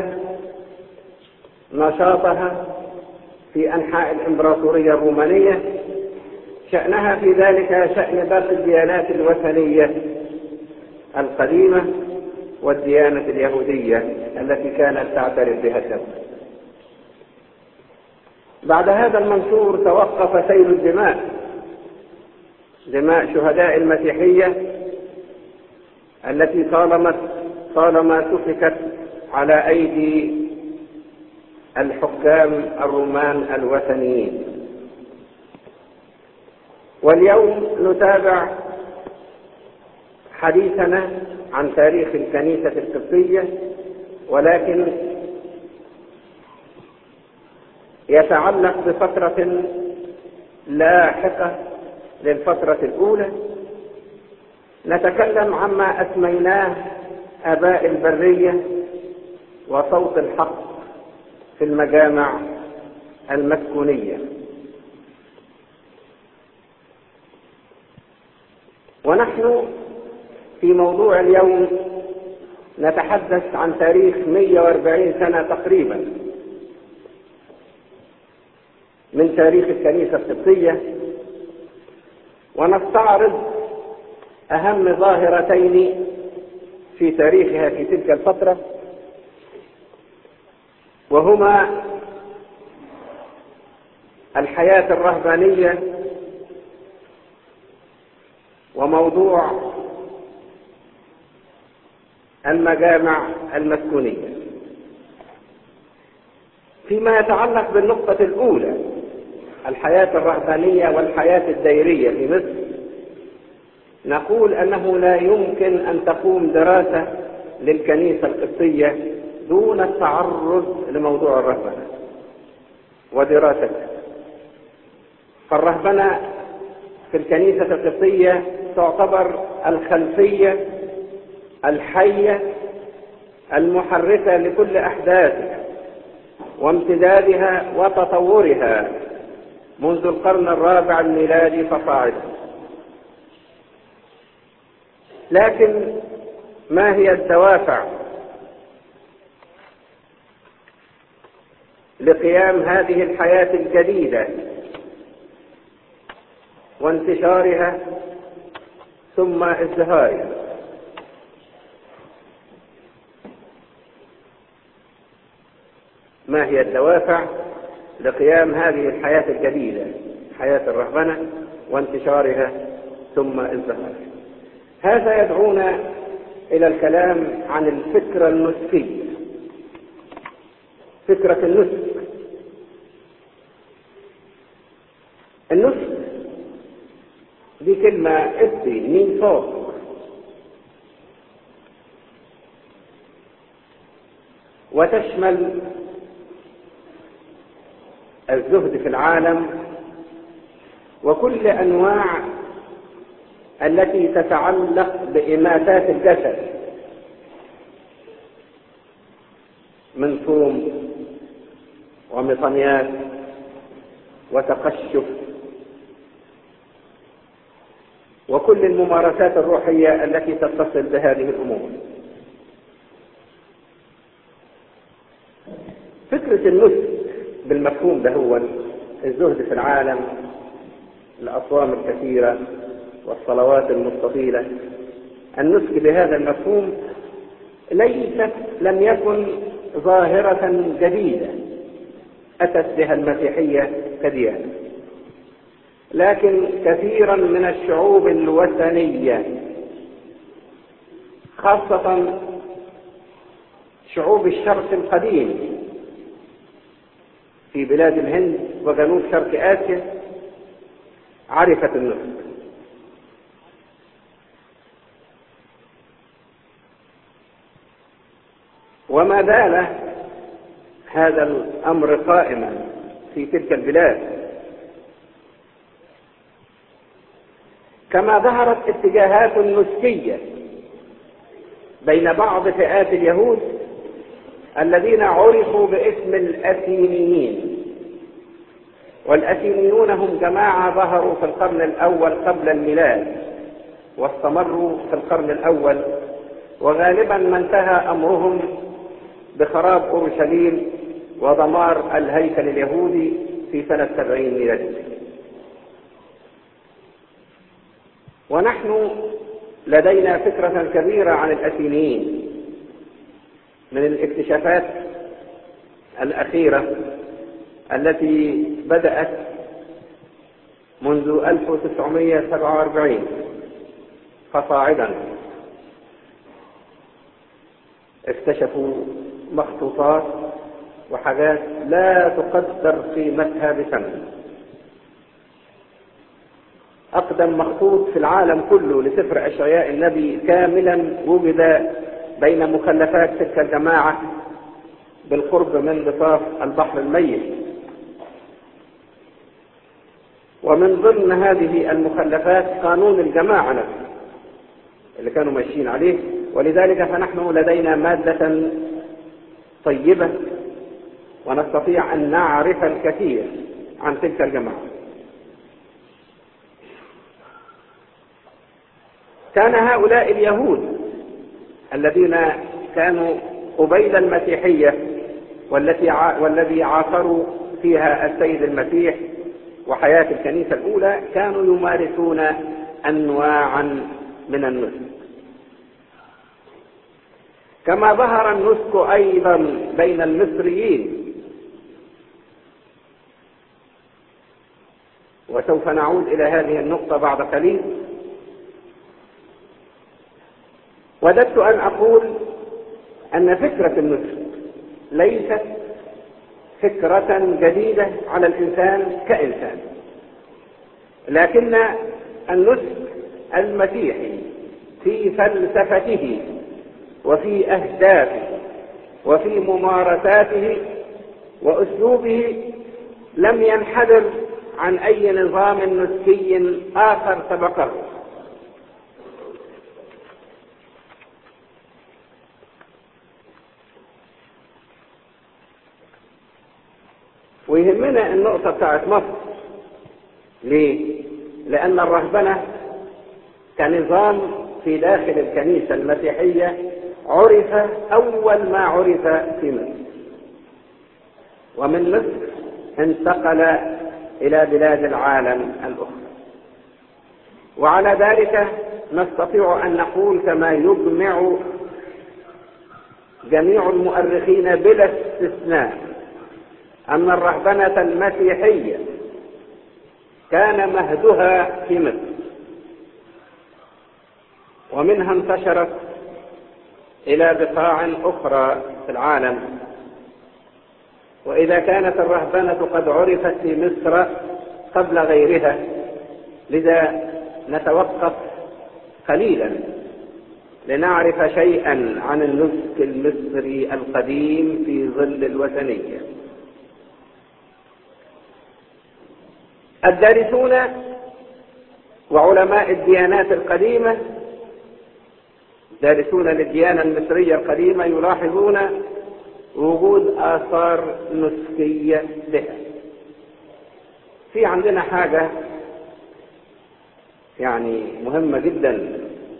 Speaker 1: نشاطها في أنحاء الإمبراطورية الرومانية، شأنها في ذلك شأن باقي الديانات الوثنية القديمة والديانة اليهودية التي كانت تعترف بها الدولة. بعد هذا المنشور توقف سيل الدماء، دماء شهداء المسيحية التي طالما سفكت على أيدي الحكام الرومان الوثنيين. واليوم نتابع حديثنا عن تاريخ الكنيسة القبطية، ولكن يتعلق بفترة لاحقة للفترة الأولى. نتكلم عما أسميناه آباء البرية وصوت الحق في المجامع المسكونية. ونحن في موضوع اليوم نتحدث عن تاريخ 140 سنة تقريبا من تاريخ الكنيسة القبطية، ونستعرض أهم ظاهرتين في تاريخها في تلك الفترة، وهما الحياة الرهبانية وموضوع المجامع المسكونية. فيما يتعلق بالنقطة الأولى الحياة الرهبانية والحياة الديرية في مصر، نقول أنه لا يمكن أن تقوم دراسة للكنيسة القبطية دون التعرض لموضوع الرهبنة ودراستها. فالرهبنة في الكنيسة القبطية تعتبر الخلفية الحية المحركة لكل أحداثها وامتدادها وتطورها منذ القرن الرابع الميلادي فصاعدا. لكن ما هي الدوافع لقيام هذه الحياة الجديدة وانتشارها ثم ازدهارها؟ ما هي الدوافع لقيام هذه الحياة الجديدة، حياة الرهبنة وانتشارها ثم ازدهارها؟ هذا يدعونا إلى الكلام عن الفكرة النسكية، فكرة النسك. النسك دي كلمة ابدي مين فوق، وتشمل الزهد في العالم وكل أنواع التي تتعلق بإماتات الجسد من صوم ومطنيات وتقشف وكل الممارسات الروحية التي تتصل بهذه الأمور. فكرة النسك بالمفهوم ده هو الزهد في العالم، الأصوام الكثيرة والصلوات المستطيلة. النسك بهذا المفهوم لم يكن ظاهرة جديدة أتت بها المسيحية كديانة، لكن كثيرا من الشعوب الوثنية خاصة شعوب الشرق القديم في بلاد الهند وجنوب شرق آسيا عرفت النسك. وما زال هذا الأمر قائما في تلك البلاد، كما ظهرت اتجاهات نسكية بين بعض فئات اليهود الذين عرفوا باسم الأثينيين. والأثينيون هم جماعة ظهروا في القرن الأول قبل الميلاد واستمروا في القرن الأول، وغالبا ما انتهى أمرهم بخراب أورشليم ودمار الهيكل اليهودي في سنة 70 ميلادية. ونحن لدينا فكرة كبيرة عن الأثينيين من الاكتشافات الأخيرة التي بدأت منذ 1947 فصاعدا. اكتشفوا مخطوطات وحاجات لا تقدر قيمتها بثمن. أقدم مخطوط في العالم كله لسفر أشعياء النبي كاملا وجد بين مخلفات تلك الجماعة بالقرب من ضفاف البحر الميت. ومن ضمن هذه المخلفات قانون الجماعة نفسه اللي كانوا ماشيين عليه. ولذلك فنحن لدينا مادة طيبة ونستطيع أن نعرف الكثير عن تلك الجماعة. كان هؤلاء اليهود الذين كانوا قبيل المسيحية والذي عاصروا فيها السيد المسيح وحياة الكنيسة الأولى كانوا يمارسون أنواعا من النسك. كما ظهر النسك أيضا بين المصريين، وسوف نعود إلى هذه النقطة بعد قليل. وددت أن أقول أن فكرة النسك ليست فكرة جديدة على الإنسان كإنسان، لكن النسك المسيحي في فلسفته وفي أهدافه وفي ممارساته وأسلوبه لم ينحدر عن أي نظام نسكي آخر سبقه. ويهمنا النقطة بتاعت مصر. ليه؟ لأن الرهبنة كنظام في داخل الكنيسة المسيحية عرف أول ما عرف في مصر، ومن مصر انتقل إلى بلاد العالم الأخرى. وعلى ذلك نستطيع أن نقول كما يجمع جميع المؤرخين بلا استثناء أن الرهبنة المسيحية كان مهدها في مصر، ومنها انتشرت إلى بقاع أخرى في العالم. وإذا كانت الرهبنة قد عرفت في مصر قبل غيرها، لذا نتوقف قليلا لنعرف شيئا عن النسك المصري القديم في ظل الوثنية. الدارسون وعلماء الديانات القديمة، دارسون للديانة المصرية القديمة، يلاحظون وجود آثار نسكية بها. في عندنا حاجة يعني مهمة جدا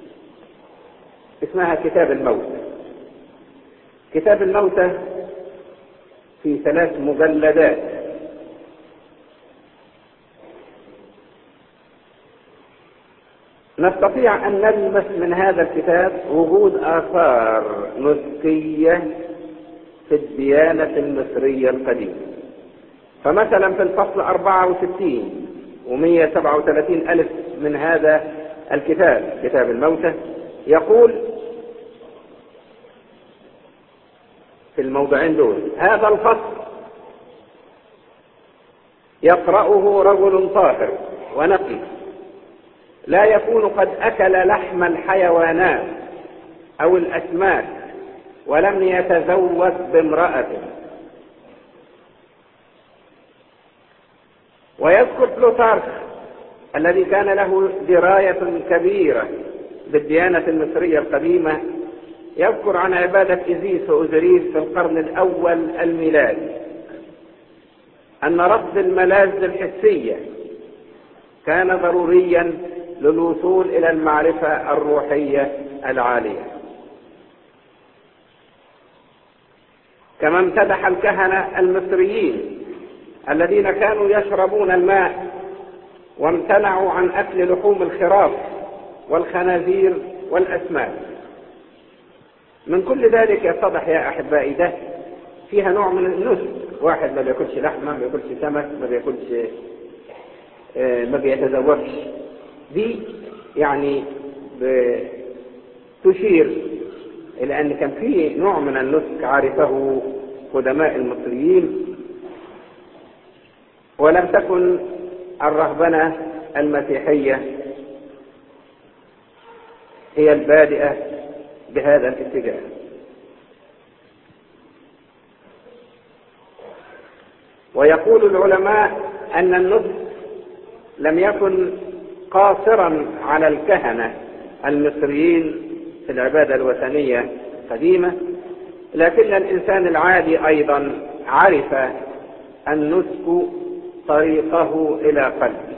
Speaker 1: اسمها كتاب الموتى. كتاب الموتى في 3 مجلدات، نستطيع أن نلمس من هذا الكتاب وجود آثار نسكية في الديانة المصرية القديمة. فمثلا في الفصل 64 و137 ألف من هذا الكتاب، كتاب الموتى، يقول: في الموضعين دول. هذا الفصل يقرأه رجل طاهر ونقي لا يكون قد أكل لحم الحيوانات أو الأسماك ولم يتزوج بامرأة. ويذكر بلوتارخ الذي كان له دراية كبيرة بالديانة المصرية القديمة، يذكر عن عبادة إزيس وأوزريس في القرن الأول الميلادي أن رفض الملاذ الحسية كان ضروريا للوصول إلى المعرفة الروحية العالية. كما امتدح الكهنة المصريين الذين كانوا يشربون الماء وامتنعوا عن أكل لحوم الخراف والخنازير والأسماك. من كل ذلك يتضح يا أحبائي ده فيها نوع من النسك. واحد ما بياكلش لحمة، ما بياكلش سمك، ما بيتزوجش، دي يعني تشير إلى أن كان فيه نوع من النسك عرفه قدماء المصريين، ولم تكن الرهبنة المسيحية هي البادئة بهذا الاتجاه. ويقول العلماء أن النسك لم يكن قاصرا على الكهنة المصريين في العبادة الوثنية القديمة، لكن الإنسان العادي أيضا عرف النسك طريقه إلى قلبه.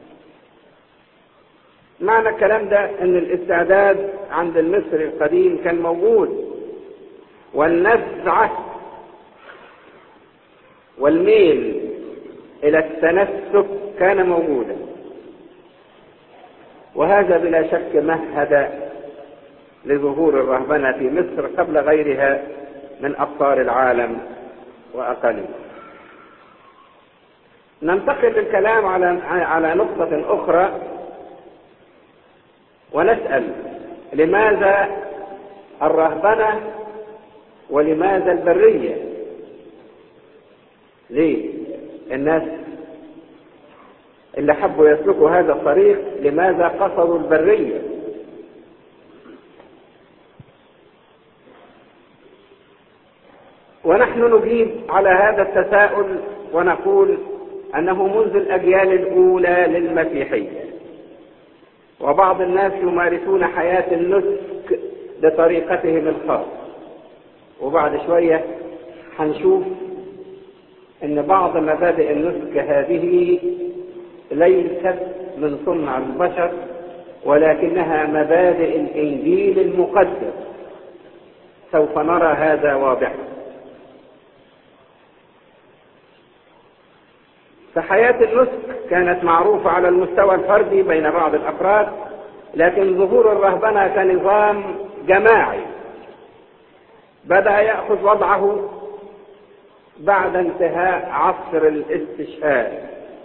Speaker 1: معنى الكلام ده أن الاستعداد عند المصري القديم كان موجود، والنزعة والميل إلى التنسك كان موجودا، وهذا بلا شك مهد لظهور الرهبنة في مصر قبل غيرها من أقطار العالم وأقاليمه. ننتقل للكلام على نقطة أخرى ونسأل: لماذا الرهبنة ولماذا البرية؟ ليه الناس اللي حبوا يسلكوا هذا الطريق لماذا قصدوا البرية؟ ونحن نجيب على هذا التساؤل ونقول أنه منذ الأجيال الأولى للمسيحية وبعض الناس يمارسون حياة النسك بطريقتهم الخاصة، وبعد شوية هنشوف أن بعض مبادئ النسك هذه ليست من صنع البشر ولكنها مبادئ الإنجيل المقدس. سوف نرى هذا واضحا. فحياة النسك كانت معروفة على المستوى الفردي بين بعض الأفراد، لكن ظهور الرهبنة كنظام جماعي بدأ يأخذ وضعه بعد انتهاء عصر الاستشهاد.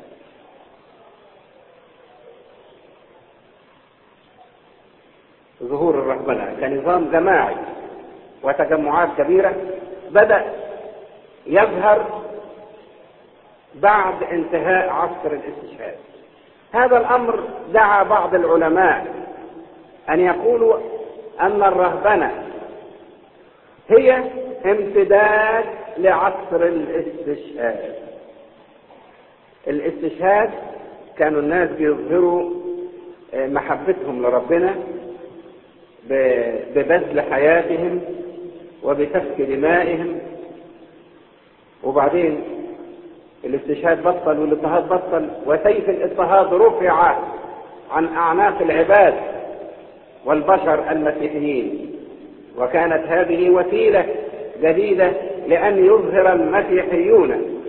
Speaker 1: ظهور الرهبنة كنظام جماعي وتجمعات كبيرة بدأ يظهر بعد انتهاء عصر الاستشهاد. هذا الأمر دعا بعض العلماء أن يقولوا أن الرهبنة هي امتداد لعصر الاستشهاد. الاستشهاد كانوا الناس بيظهروا محبتهم لربنا ببذل حياتهم وبسفك دمائهم، وبعدين الاستشهاد بطل والاضطهاد بطل، وسيف الاضطهاد رفع عن أعناق العباد والبشر المسيحيين، وكانت هذه وسيلة جديدة لأن يظهر المسيحيون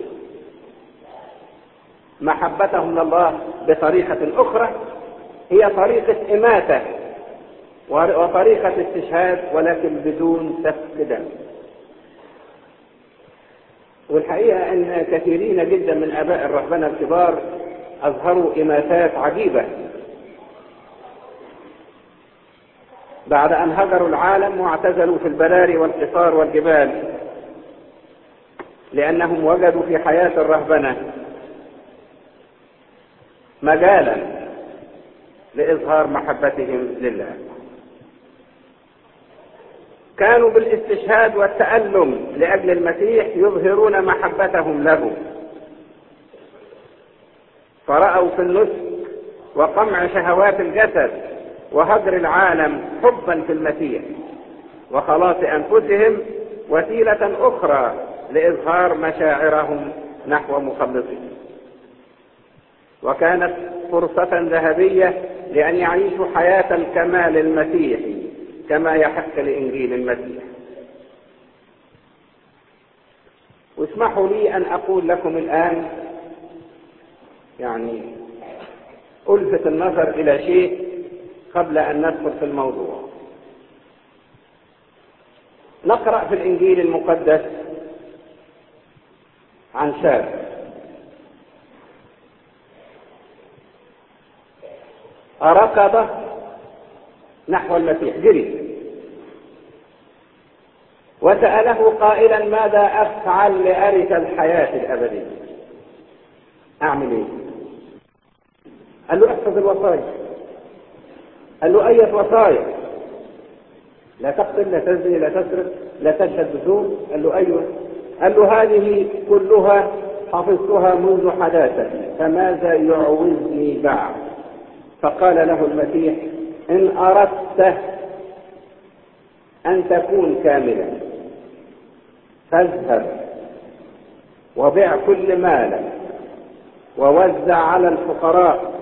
Speaker 1: محبتهم لله بطريقة أخرى، هي طريقة إماتة وطريقة استشهاد ولكن بدون سفك دم. والحقيقة أن كثيرين جدا من آباء الرهبنة الكبار أظهروا إماتات عجيبة بعد أن هجروا العالم واعتزلوا في البراري والقصار والجبال لأنهم وجدوا في حياة الرهبنة مجالا لإظهار محبتهم لله. كانوا بالاستشهاد والتألم لأجل المسيح يظهرون محبتهم له، فرأوا في النسك وقمع شهوات الجسد وهجر العالم حبا في المسيح وخلاص أنفسهم وسيلة أخرى لإظهار مشاعرهم نحو مخلصهم. وكانت فرصة ذهبية لأن يعيشوا حياة الكمال المسيحي كما يحق لإنجيل المسيح. واسمحوا لي أن أقول لكم الآن ألفت النظر إلى شيء قبل أن ندخل في الموضوع. نقرأ في الإنجيل المقدس عن شاب ركض نحو المسيح، جري وسأله قائلا: ماذا أفعل لأرث الحياة الأبدية؟ أعمل إيه؟ قال له: احفظ الوصايا. قال له: أية وصايا؟ لا تقتل، لا تزني، لا تسرق، لا تشهد بزور. قال له: أيوه. قال له: هذه كلها حفظتها منذ حداثتي، فماذا يعوزني بعد؟ فقال له المسيح: إن أردت أن تكون كاملا فاذهب وبيع كل مالك ووزع على الفقراء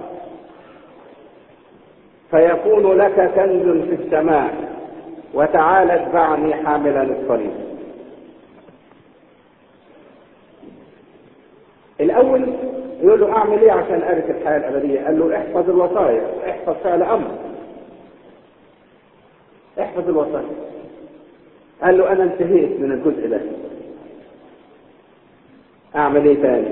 Speaker 1: فيكون لك كنز في السماء، وتعال اتبعني حاملا الصليب. الأول يقول له: أعمل إيه عشان أرث الحياة الأبدية؟ قال له: احفظ الوصايا، احفظ فعل أمر، احفظ الوصايا. قال له: أنا انتهيت من الجزء ده، أعمل إيه تاني؟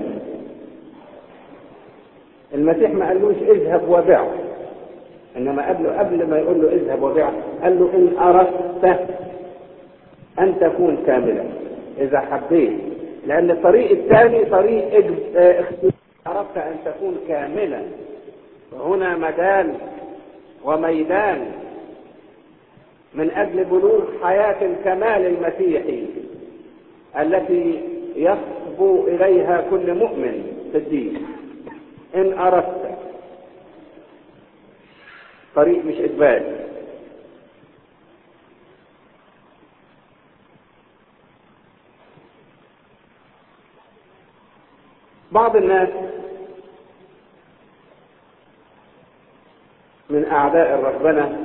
Speaker 1: المسيح ما قالوش اذهب وبيع، إنما قبل ما يقول له اذهب وبيع قال له: إن أردت أن تكون كاملا، إذا حبيت، لأن الطريق الثاني طريق اختيار. أردت أن تكون كاملا، وهنا مجال وميدان من أجل بلوغ حياة الكمال المسيحي التي يصبو إليها كل مؤمن في الدين. إن أردت، طريق مش إثبات. بعض الناس من أعداء الرهبنة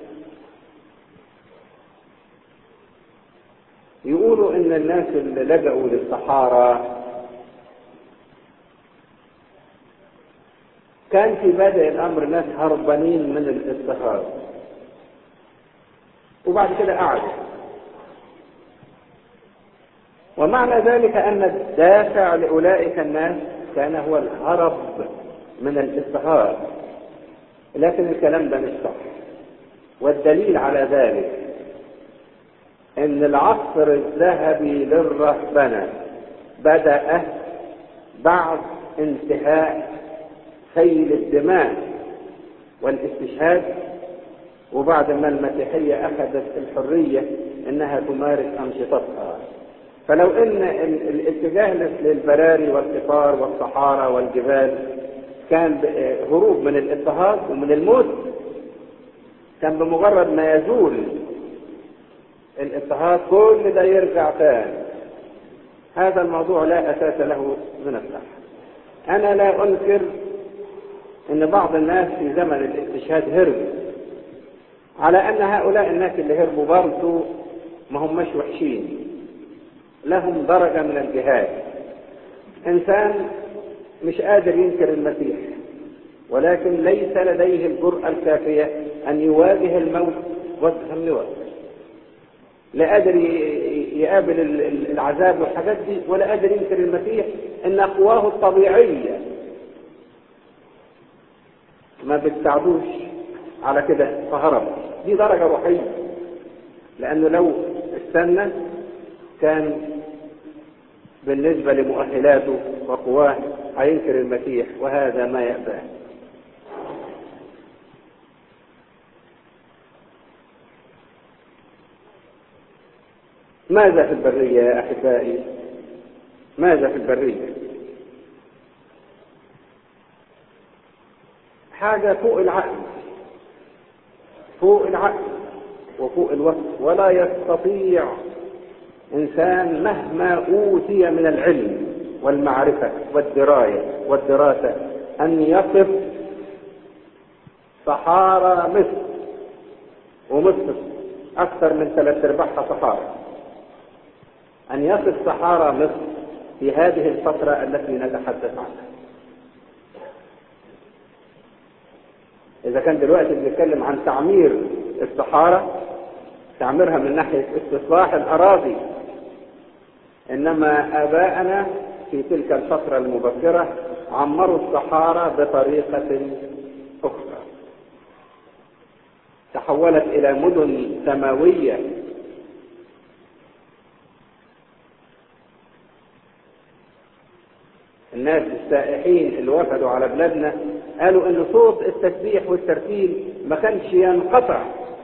Speaker 1: يقولوا إن الناس اللي لجأوا للصحارى كان في بدء الأمر ناس هربانين من الاضطهاد، وبعد كده قعدوا. ومعنى ذلك أن الدافع لأولئك الناس كان هو الهرب من الاضطهاد، لكن الكلام ده مش صح. والدليل على ذلك ان العصر الذهبي للرهبنة بدأ بعد انتهاء سيل الدماء والاستشهاد، وبعد ما المسيحية أخذت الحرية انها تمارس أنشطتها. فلو ان الاتجاه للبراري والقطار والصحارى والجبال كان هروب من الاضطهاد ومن الموت، كان بمجرد ما يزول الاضطهاد كل ده يرجع تاني. هذا الموضوع لا أساس له من الصحة. أنا لا أنكر أن بعض الناس في زمن الاستشهاد هربوا، على أن هؤلاء الناس اللي هربوا برضو ما هم مش وحشين، لهم درجة من الجهاد. إنسان مش قادر ينكر المسيح، ولكن ليس لديه الجرأة الكافية أن يواجه الموت وجها لوجه، لا قادر يقابل العذاب والحاجات دي، ولا قادر ينكر المسيح ان قواه الطبيعية ما بتساعدوش على كده، فهرب. دي درجة روحية، لانه لو استنى كان بالنسبة لمؤهلاته وقواه هينكر المسيح، وهذا ما يأباه. ماذا في البرية يا أحبائي؟ ماذا في البرية؟ حاجة فوق العقل، فوق العقل وفوق الوقت. ولا يستطيع إنسان مهما أوتي من العلم والمعرفة والدراية والدراسة أن يصف صحارى مصر، ومصر أكثر من 3/4 صحارى، أن يصف صحارى مصر في هذه الفترة التي نتحدث عنها. إذا كان دلوقتي بنتكلم عن تعمير الصحارى، تعميرها من ناحية استصلاح الأراضي، إنما آباءنا في تلك الفترة المبكرة عمروا الصحارى بطريقة أخرى، تحولت إلى مدن سماوية. الناس السائحين اللي وفدوا على بلادنا قالوا ان صوت التسبيح والترتيل ما كانش ينقطع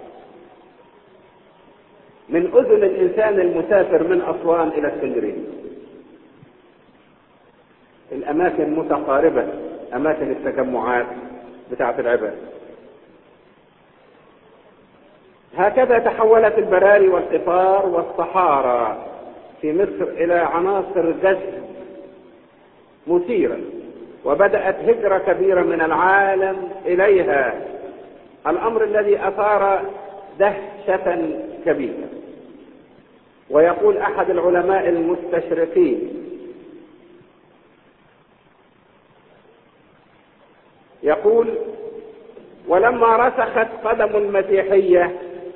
Speaker 1: من اذن الانسان المسافر من اسوان الى اسكندريه. الاماكن متقاربه، اماكن التجمعات بتاعه العباد. هكذا تحولت البراري والقفار والصحارى في مصر الى عناصر جذب مثيرة، وبدأت هجرة كبيرة من العالم إليها، الأمر الذي أثار دهشة كبيرة. ويقول أحد العلماء المستشرقين، يقول: ولما رسخت قدم المسيحية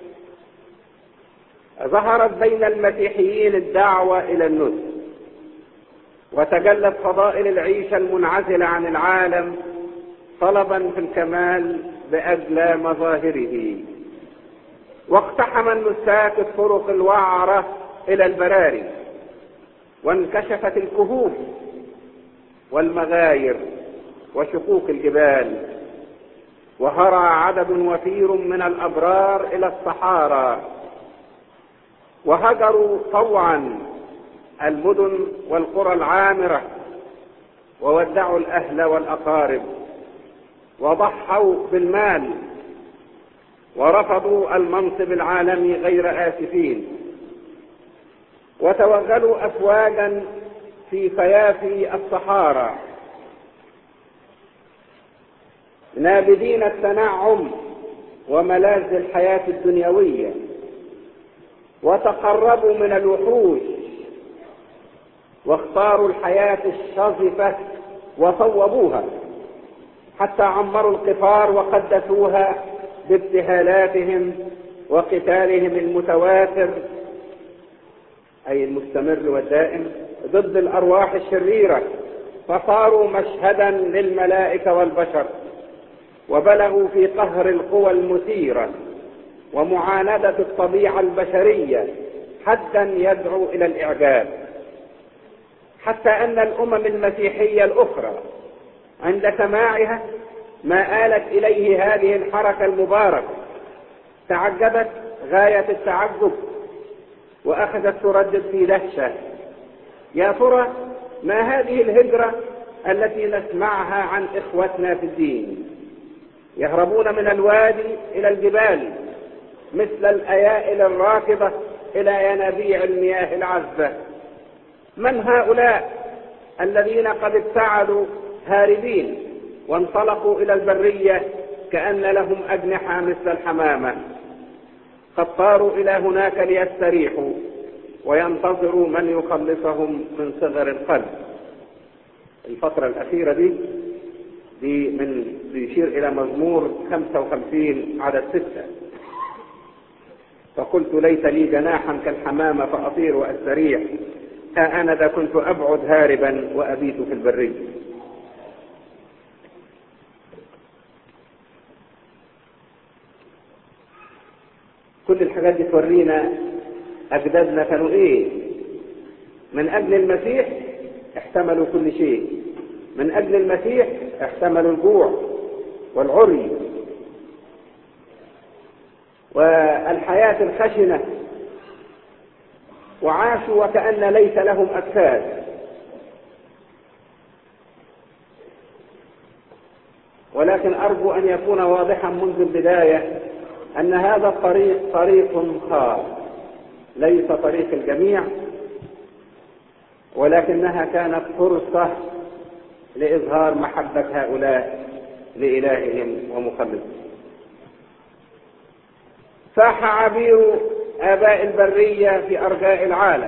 Speaker 1: ظهرت بين المسيحيين الدعوة إلى النزل، وتجلت فضائل العيشة المنعزلة عن العالم طلبا في الكمال بأجلى مظاهره. واقتحم النساك الطرق الوعرة إلى البراري، وانكشفت الكهوف والمغاير وشقوق الجبال، وهرع عدد وفير من الأبرار إلى الصحارى، وهجروا طوعا المدن والقرى العامرة، وودعوا الأهل والأقارب، وضحوا بالمال، ورفضوا المنصب العالمي غير آسفين، وتوغلوا أفواجا في فيافي الصحارى نابذين التنعم وملاذ الحياة الدنيوية، وتقربوا من الوحوش، واختاروا الحياة الشظفة وصوبوها، حتى عمروا القفار وقدسوها بابتهالاتهم وقتالهم المتواتر أي المستمر والدائم ضد الأرواح الشريرة، فصاروا مشهدا للملائكة والبشر، وبلغوا في قهر القوى المثيرة ومعاندة الطبيعة البشرية حدا يدعو إلى الإعجاب، حتى أن الأمم المسيحية الأخرى عند سماعها ما آلت إليه هذه الحركة المباركة تعجبت غاية التعجب، وأخذت تردد في دهشة: يا ترى ما هذه الهجرة التي نسمعها عن إخوتنا في الدين؟ يهربون من الوادي إلى الجبال مثل الأيائل الراكضة إلى ينابيع المياه العذبة. من هؤلاء الذين قد ابتعدوا هاربين وانطلقوا إلى البرية كأن لهم أجنحة مثل الحمامة؟ قد طاروا إلى هناك ليستريحوا وينتظروا من يخلصهم من صغر القلب. الفترة الأخيرة دي بيشير إلى مزمور 55 عدد 6: فقلت ليت لي جناحا كالحمامة فأطير وأستريح، ها أنا ذا كنت أبعد هاربا وأبيت في البرية. كل الحاجات دي تورينا أجدادنا كانوا إيه؟ من أجل المسيح احتملوا كل شيء. من أجل المسيح احتملوا الجوع والعري والحياة الخشنة، وعاشوا وكأن ليس لهم أكفاد. ولكن أرجو أن يكون واضحا منذ البداية أن هذا الطريق طريق خاص، ليس طريق الجميع، ولكنها كانت فرصة لإظهار محبة هؤلاء لإلههم ومخلصهم. فاح عبير آباء البرية في أرجاء العالم،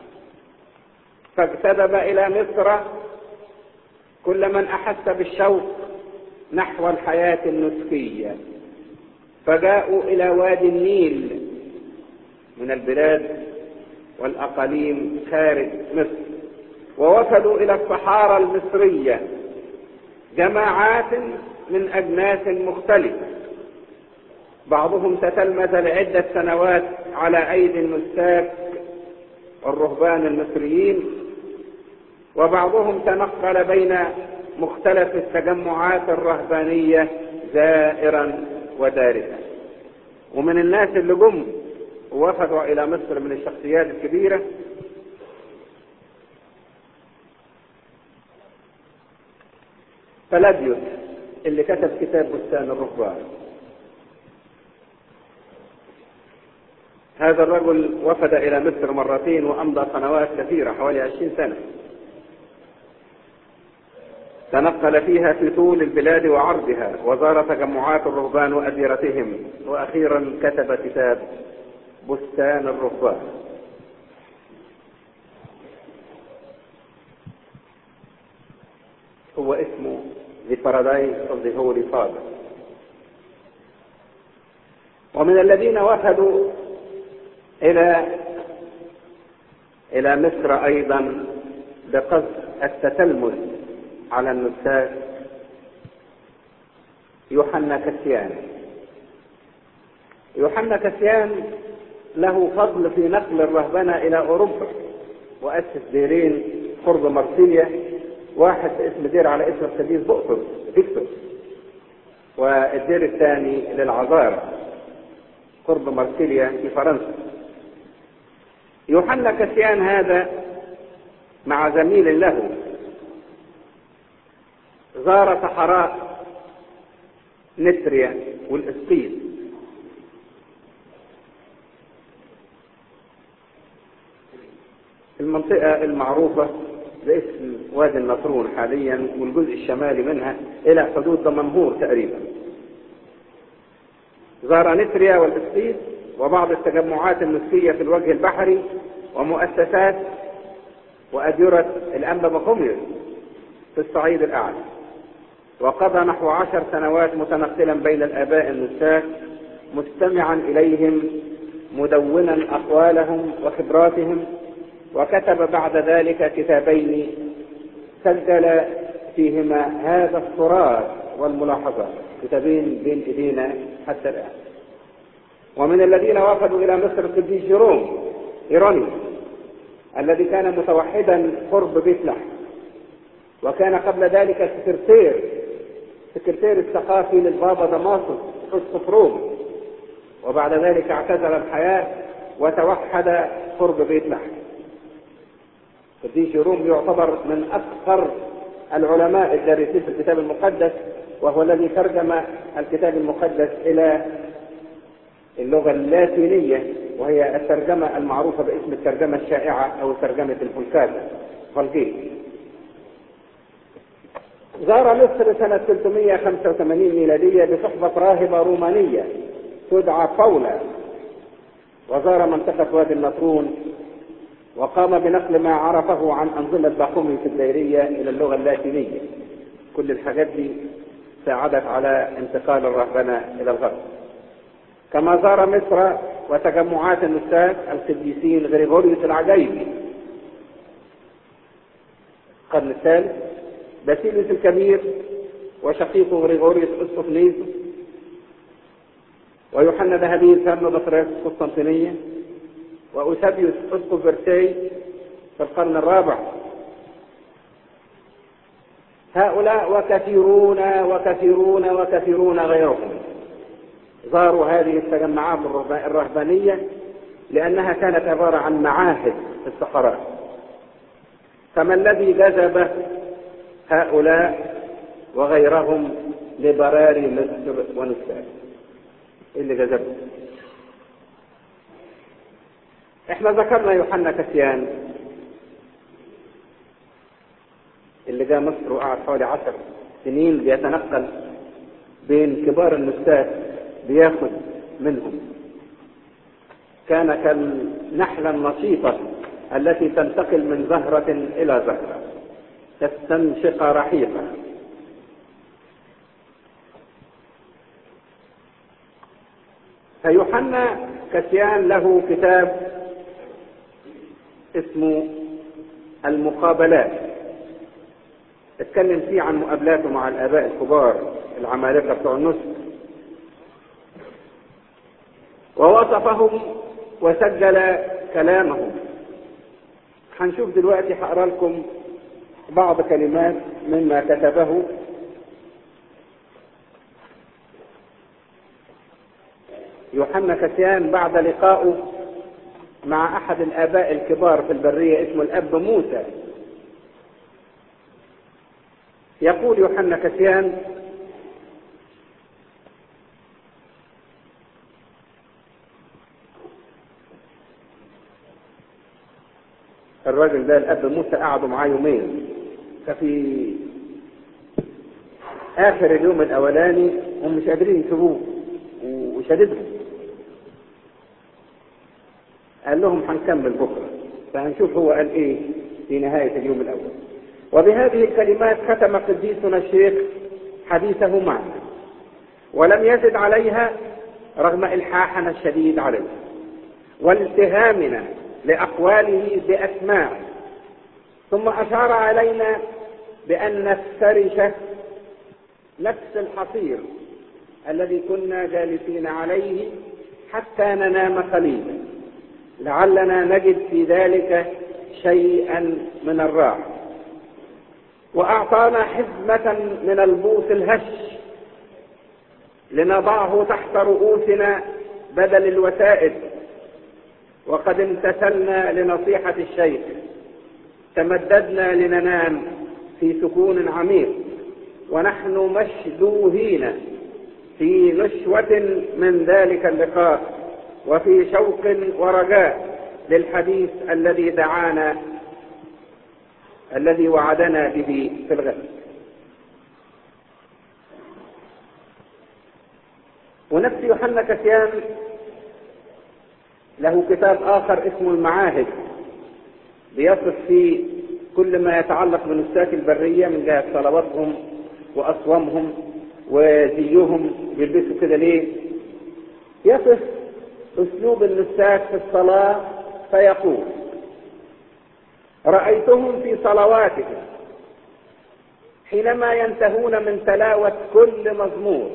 Speaker 1: فاجتذب إلى مصر كل من أحس بالشوق نحو الحياة النسكية، فجاءوا إلى وادي النيل من البلاد والأقاليم خارج مصر، ووفدوا إلى الصحارى المصرية جماعات من أجناس مختلفة، بعضهم تتلمذ لعدة سنوات على أيدي النساك والرهبان المصريين، وبعضهم تنقل بين مختلف التجمعات الرهبانية زائرا ودارسا. ومن الناس اللي جم ووفدوا إلى مصر من الشخصيات الكبيرة فلاديوس اللي كتب كتاب بستان الرهبان. هذا الرجل وفد إلى مصر مرتين وأمضى سنوات كثيرة حوالي 20 سنة، تنقل فيها في طول البلاد وعرضها، وزار تجمعات الرهبان وأديرتهم، وأخيرا كتب كتاب بستان الرهبان. هو اسمه The Paradise of the Holy Father. ومن الذين وفدوا إلى مصر أيضا بقصد التتلمذ على النساك يوحنا كسيان. يوحنا كسيان له فضل في نقل الرهبنة إلى أوروبا، وأسس ديرين قرب مرسيليا، واحد اسم دير على اسم القديس بؤطر فيكتور، والدير الثاني للعذارى قرب مرسيليا في فرنسا. يوحنا كسيان هذا مع زميل له زار صحراء نتريا والإسقيط، المنطقة المعروفة باسم وادي النطرون حاليا، والجزء الشمالي منها إلى حدود دمنهور تقريبا. زار نتريا والإسقيط وبعض التجمعات النسكية في الوجه البحري ومؤسسات وأديرة الأنبا بخوميوس في الصعيد الأعلى، وقضى نحو 10 سنوات متنقلا بين الآباء النساك مستمعا إليهم، مدونا أقوالهم وخبراتهم، وكتب بعد ذلك كتابين سجل فيهما هذا التراث والملاحظات، كتابين بين ايدينا حتى الآن. ومن الذين وفدوا إلى مصر القديس جيروم إيراني الذي كان متوحدا قرب بيت لحم، وكان قبل ذلك سكرتير الثقافي للبابا دماطس اسقف روم، وبعد ذلك اعتزل الحياة وتوحد قرب بيت لحم. القديس جيروم يعتبر من أكثر العلماء الدارسين في الكتاب المقدس، وهو الذي ترجم الكتاب المقدس إلى اللغة اللاتينية، وهي الترجمة المعروفة باسم الترجمة الشائعة أو ترجمة الفولكاتا فالجيت. زار مصر سنة 385 ميلادية بصحبة راهبة رومانية تدعى باولا، وزار منطقة وادي النطرون، وقام بنقل ما عرفه عن أنظمة باخوميوس الدائرية إلى اللغة اللاتينية. كل الحاجات دي ساعدت على انتقال الرهبنة إلى الغرب. كما زار مصر وتجمعات النساك القديسين غريغوريوس العجيبي القرن الثالث، باسيليوس الكبير وشقيقه غريغوريوس اسقف نيسوس، ويوحنا ذهبي الفم بطريرك القسطنطينية، وأوسابيوس اسقف فرساي في القرن الرابع، هؤلاء وكثيرون وكثيرون وكثيرون غيرهم زاروا هذه التجمعات الرهبانية لأنها كانت عبارة عن معاهد في الصحراء. فما الذي جذب هؤلاء وغيرهم لبراري مصر ونساء؟ إيه اللي جذبهم؟ احنا ذكرنا يوحنا كسيان اللي جاء مصر وقعد حوالي 10 سنين بيتنقل بين كبار النساك بياخد منهم. كان كالنحلة النشيطة التي تنتقل من زهرة إلى زهرة تستنشق رحيقا. فيوحنا كسيان له كتاب اسمه المقابلات، اتكلم فيه عن مقابلاته مع الآباء الكبار العمالقة بتوع النسك، ووصفهم وسجل كلامهم. هنشوف دلوقتي، هقرا لكم بعض كلمات مما كتبه يوحنا كسيان بعد لقائه مع أحد الآباء الكبار في البرية اسمه الأب موسى. يقول يوحنا كسيان: الراجل ده الأب موسى قعدوا معاه يومين، ففي آخر اليوم الأولاني هم مش قادرين يسيبوه وشددهم، قال لهم هنكمل بكرة. فهنشوف هو قال ايه في نهاية اليوم الأول. وبهذه الكلمات ختم قديسنا الشيخ حديثه معنا، ولم يزد عليها رغم إلحاحنا الشديد عليه والاتهامنا لأقواله بأسماع. ثم أشار علينا بأن نفترش نفس الحصير الذي كنا جالسين عليه حتى ننام قليلا، لعلنا نجد في ذلك شيئا من الراحة. وأعطانا حزمة من البوص الهش لنضعه تحت رؤوسنا بدل الوسائد. وقد امتثلنا لنصيحة الشيخ، تمددنا لننام في سكون عميق ونحن مشدوهين في نشوة من ذلك اللقاء وفي شوق ورجاء للحديث الذي وعدنا به في الغد. ونفس يوحنا كسيان له كتاب آخر اسمه المعاهد، بيصف فيه كل ما يتعلق بنساك البرية من جهة صلواتهم وأصوامهم وزيهم، بيلبسوا كده ليه. يصف أسلوب النساك في الصلاة فيقول: رأيتهم في صلواتهم حينما ينتهون من تلاوة كل مزمور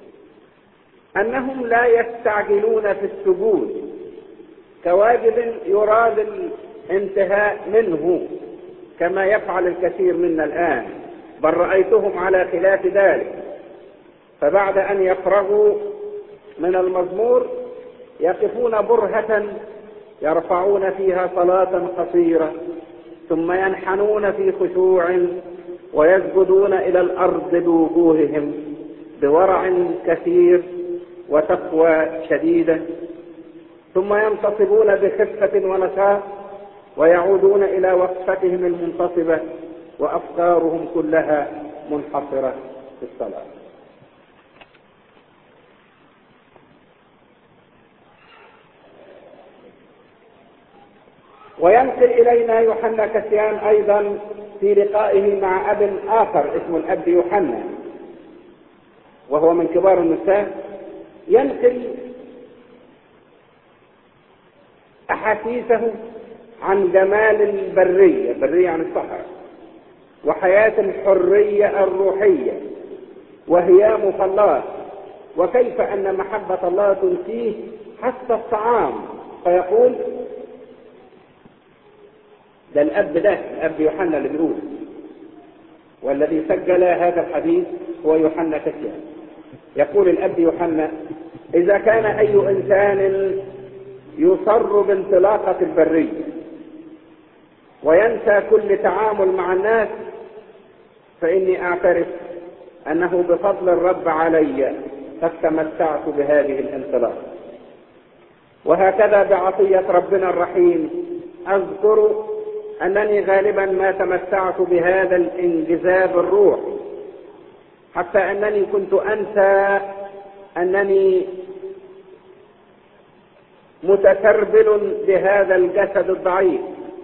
Speaker 1: أنهم لا يستعجلون في السجود كواجب يراد الانتهاء منه كما يفعل الكثير منا الآن، بل رأيتهم على خلاف ذلك. فبعد أن يفرغوا من المزمور يقفون برهة يرفعون فيها صلاة قصيرة، ثم ينحنون في خشوع ويسجدون إلى الأرض بوجوههم بورع كثير وتقوى شديدة، ثم ينتصبون بخفة ونشاط ويعودون إلى وقفتهم المنتصبة وأفكارهم كلها منحصرة في الصلاة. وينقل إلينا يوحنا كسيان أيضا في لقائه مع أب آخر اسمه الأب يوحنا وهو من كبار النساء، ينقل أحاسيسه عن جمال البرية عن الصحراء، وحياة الحرية الروحية وهيام الله، وكيف أن محبة الله تنسيه حتى الطعام. فيقول ده الأب يوحنا اللي بيقول: والذي سجل هذا الحديث هو يوحنا كسيان. يقول الأب يوحنا: إذا كان أي إنسان يصر بانطلاقة البرية وينسى كل تعامل مع الناس، فإني أعترف أنه بفضل الرب علي قد تمتعت بهذه الانطلاقة. وهكذا بعطية ربنا الرحيم أذكر أنني غالبا ما تمتعت بهذا الانجذاب الروحي، حتى أنني كنت أنسى أنني متسربل بهذا الجسد الضعيف،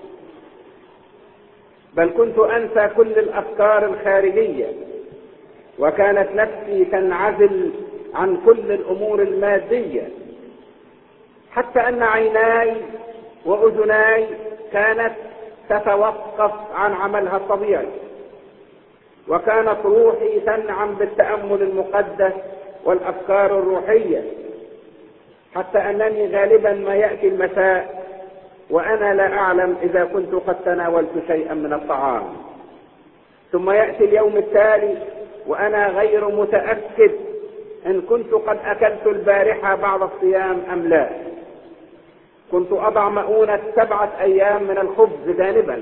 Speaker 1: بل كنت أنسى كل الأفكار الخارجية، وكانت نفسي تنعزل عن كل الأمور المادية، حتى أن عيناي وأذناي كانت تتوقف عن عملها الطبيعي، وكانت روحي تنعم بالتأمل المقدس والأفكار الروحية، حتى أنني غالبا ما يأتي المساء وأنا لا أعلم إذا كنت قد تناولت شيئا من الطعام، ثم يأتي اليوم التالي وأنا غير متأكد إن كنت قد أكلت البارحة بعد الصيام أم لا. كنت أضع مؤونة 7 أيام من الخبز جانبا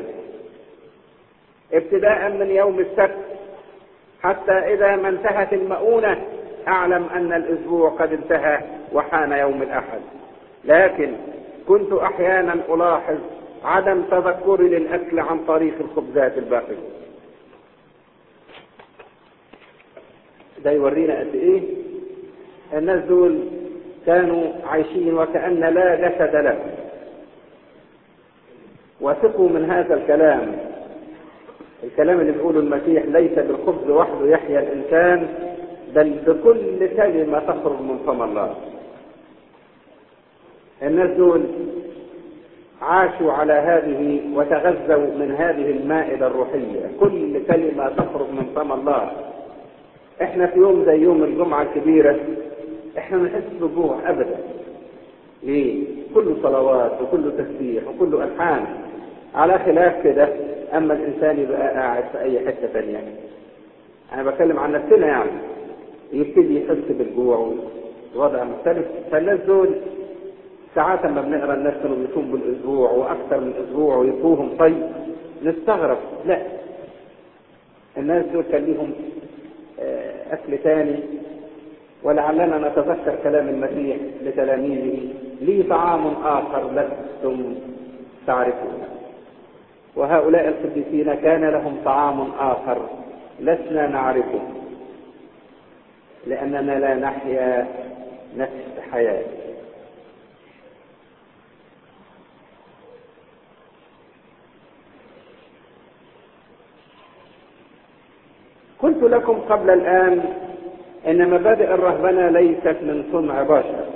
Speaker 1: ابتداء من يوم السبت، حتى إذا ما انتهت المؤونة أعلم أن الأسبوع قد انتهى وحان يوم الأحد. لكن كنت أحيانا ألاحظ عدم تذكري للأكل عن طريق الخبزات الباقية. ده يورينا قد إيه الناس دول كانوا عايشين وكأن لا جسد لهم. وثقوا من هذا الكلام اللي بيقوله المسيح: ليس بالخبز وحده يحيا الإنسان بل بكل كلمة تخرج من فم الله. الناس دول عاشوا على هذه وتغذوا من هذه المائدة الروحية، كل كلمة تخرج من فم الله. احنا في يوم زي يوم الجمعة الكبيرة احنا ما نحس بالجوع ابدا. ليه؟ كله صلوات وكله تسبيح وكله الحان، على خلاف كده اما الانسان يبقى قاعد في اي حته ثانيه. انا بتكلم عن نفسنا، يعني يبتدي يحس بالجوع ووضع مختلف. فالناس دول ساعات ما بنقرا الناس كانوا بيصوموا بالاسبوع واكثر من اسبوع ويطوهم طيب نستغرب. لا، الناس دول كان ليهم اكل ثاني. ولعلنا نتذكر كلام المسيح لتلاميذه: لي طعام آخر لستم تعرفونه. وهؤلاء القديسين كان لهم طعام آخر لسنا نعرفه، لأننا لا نحيا نفس حياة. قلت لكم قبل الآن إن مبادئ الرهبنة ليست من صنع بشر،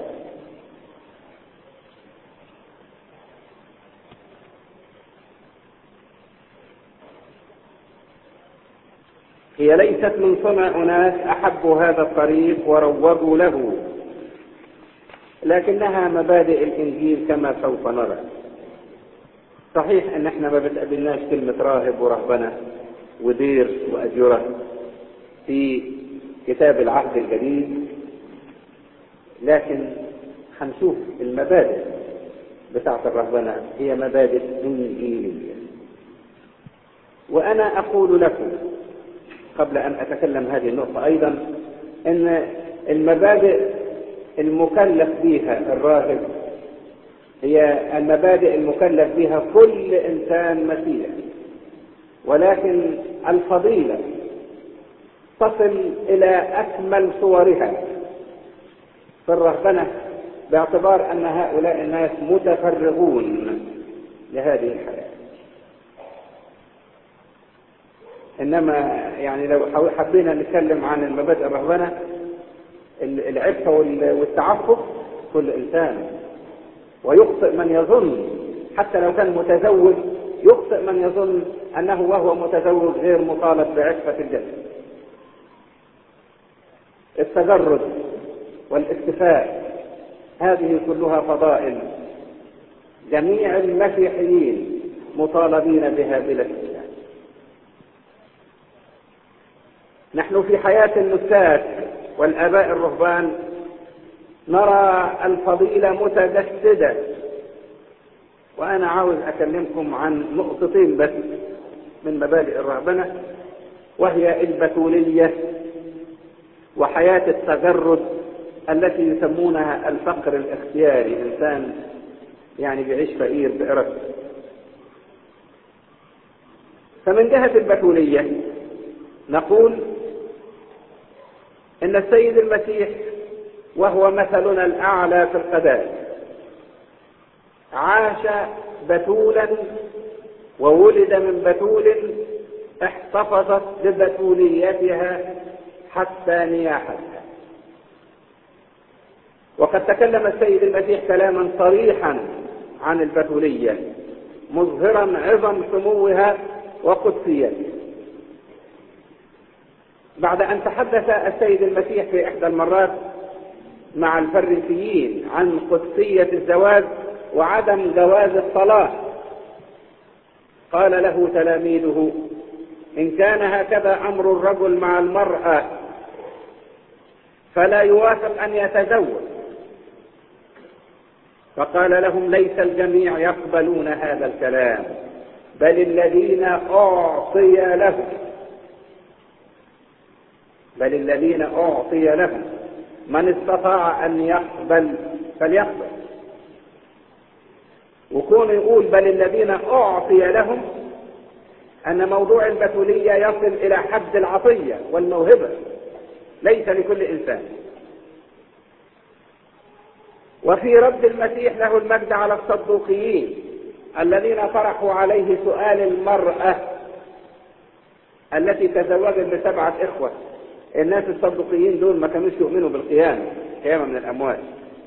Speaker 1: هي ليست من صنع أناس أحبوا هذا الطريق وروجوا له، لكنها مبادئ الإنجيل كما سوف نرى. صحيح إن احنا ما بتقابلناش كلمة راهب ورهبنة ودير وأجرة في كتاب العهد الجديد، لكن هنشوف المبادئ بتاعت الرهبنة هي مبادئ إنجيلية. وأنا أقول لكم قبل أن أتكلم هذه النقطة أيضا أن المبادئ المكلف بها الراهب هي المبادئ المكلف بها كل إنسان مسيحي، ولكن الفضيلة تصل إلى أكمل صورها في الرهبنة، باعتبار أن هؤلاء الناس متفرغون لهذه الحياة. إنما يعني لو حبينا نتكلم عن المبادئ الرهبنة، العفة والتعفف كل إنسان، ويخطئ من يظن حتى لو كان متزوج، يخطئ من يظن أنه وهو متزوج غير مطالب بعفة الجسد. التجرد والاكتفاء هذه كلها فضائل جميع المسيحيين مطالبين بها بلا استثناء. نحن في حياة النساك والآباء الرهبان نرى الفضيلة متجسدة، وأنا عاوز أكلمكم عن نقطتين بس من مبادئ الرهبنة، وهي البتولية وحياة التجرد التي يسمونها الفقر الاختياري، إنسان يعني بيعيش فقير بإرادته. فمن جهة البتولية نقول إن السيد المسيح وهو مثلنا الأعلى في القداسة عاش بتولا وولد من بتول احتفظت ببتوليتها حتى نياحتها. وقد تكلم السيد المسيح كلاما صريحا عن البتولية مظهرا عظم سموها وقدسيتها. بعد أن تحدث السيد المسيح في إحدى المرات مع الفريسيين عن قدسية الزواج وعدم جواز الصلاة، قال له تلاميذه: إن كان هكذا أمر الرجل مع المرأة فلا يوافق أن يتزوج. فقال لهم: ليس الجميع يقبلون هذا الكلام، بل الذين أعطي لهم من استطاع أن يقبل فليقبل. وكون يقول بل الذين أعطي لهم أن موضوع البتولية يصل إلى حد العطية والموهبة، ليس لكل إنسان. وفي رد المسيح له المجد على الصدوقيين الذين طرحوا عليه سؤال المرأة التي تزوجت ب7 إخوة. الناس الصدوقيين دول ما كانوش يؤمنوا بالقيامة، قيامة من الأموات.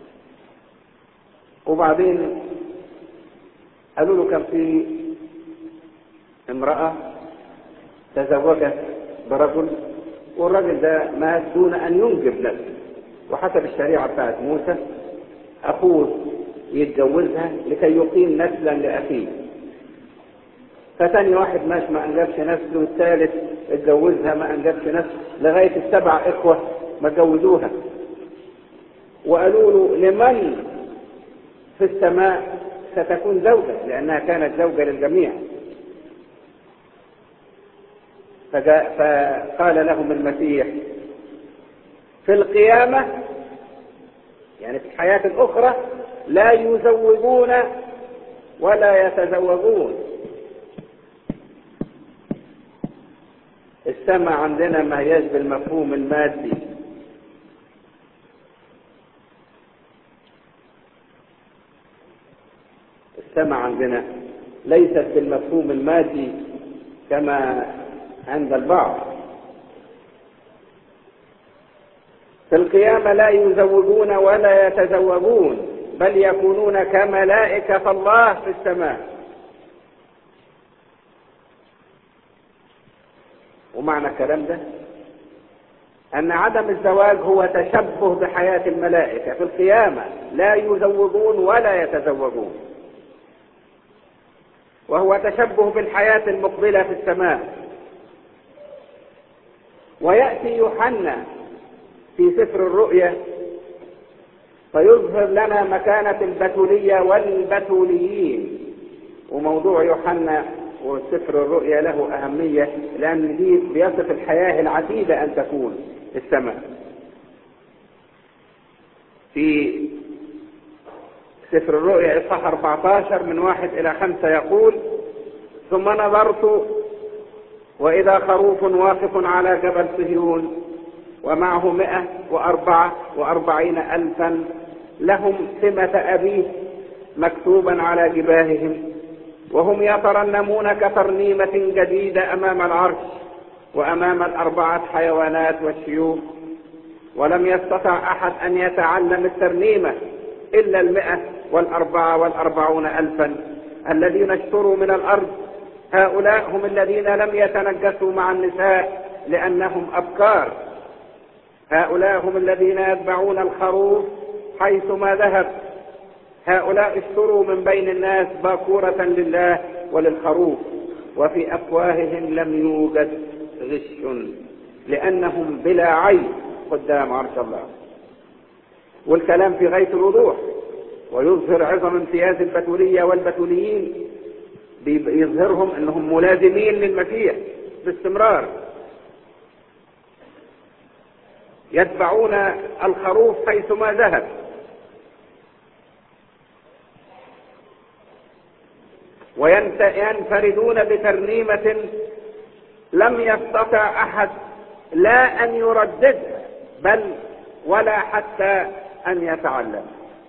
Speaker 1: وبعدين قالوا له كان في امرأة تزوجت برجل والرجل ده مات دون أن ينجب له، وحسب الشريعة بتاعت موسى أخوه يتجوزها لكي يقيم نسلا لأخيه. فتاني واحد ماشي ما أنجبش نسل، والثالث اتجوزها ما أنجبش نسل، لغاية 7 إخوة ما جوزوها. وقالوا له: لمن في السماء ستكون زوجة؟ لأنها كانت زوجة للجميع. فقال لهم المسيح: في القيامة، يعني في الحياة الأخرى، لا يزوجون ولا يتزوجون. السماء عندنا ما هياش بالمفهوم المادي، السماء عندنا ليست بالمفهوم المادي كما عند البعض. في القيامة لا يزوجون ولا يتزوجون، بل يكونون كملائكة الله في السماء. ومعنى الكلام ده أن عدم الزواج هو تشبه بحياة الملائكة. في القيامة لا يزوجون ولا يتزوجون، وهو تشبه بالحياة المقبلة في السماء. ويأتي يوحنا في سفر الرؤيا فيظهر لنا مكانة البتولية والبتوليين. وموضوع يوحنا وسفر الرؤيا له أهمية، لأن دي بيصف الحياة العتيدة أن تكون السماء. في سفر الرؤيا إصحاح 14 من 1 إلى 5 يقول: ثم نظرت وإذا خروف واقف على جبل صهيون ومعه 144,000 لهم سمة أبيه مكتوبا على جباههم، وهم يترنمون كترنيمة جديدة أمام العرش وأمام 4 حيوانات والشيوخ. ولم يستطع أحد أن يتعلم الترنيمة إلا 144,000 الذين اشتروا من الأرض. هؤلاء هم الذين لم يتنجسوا مع النساء لأنهم أبكار. هؤلاء هم الذين يتبعون الخروف حيثما ذهب. هؤلاء اشتروا من بين الناس باكورة لله وللخروف، وفي أفواههم لم يوجد غش. لأنهم بلا عيب قدام عرش الله. والكلام في غاية الوضوح، ويظهر عظم امتياز البتولية والبتوليين، يظهرهم أنهم ملازمين للمسيح باستمرار، يتبعون الخروف حيثما ذهب. وينفردون بترنيمة لم يستطع أحد لا أن يرددها بل ولا حتى أن يتعلم.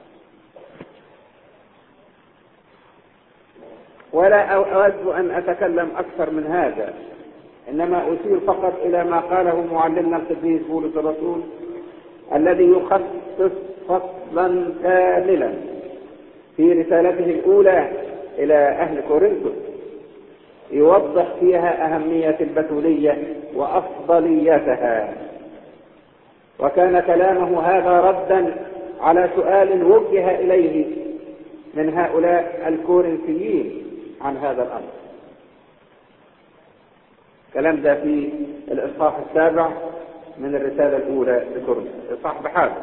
Speaker 1: ولا أود أن أتكلم أكثر من هذا، إنما أشير فقط إلى ما قاله معلمنا القديس بولس الرسول الذي يخصص فصلا كاملا في رسالته الأولى إلى أهل كورنثوس، يوضح فيها أهمية البتولية وأفضليتها. وكان كلامه هذا ردا على سؤال وجه إليه من هؤلاء الكورنثيين عن هذا الأمر. الكلام ده في الإصحاح 7 من الرسالة الأولى لكورنثوس، إصحاح بحاله.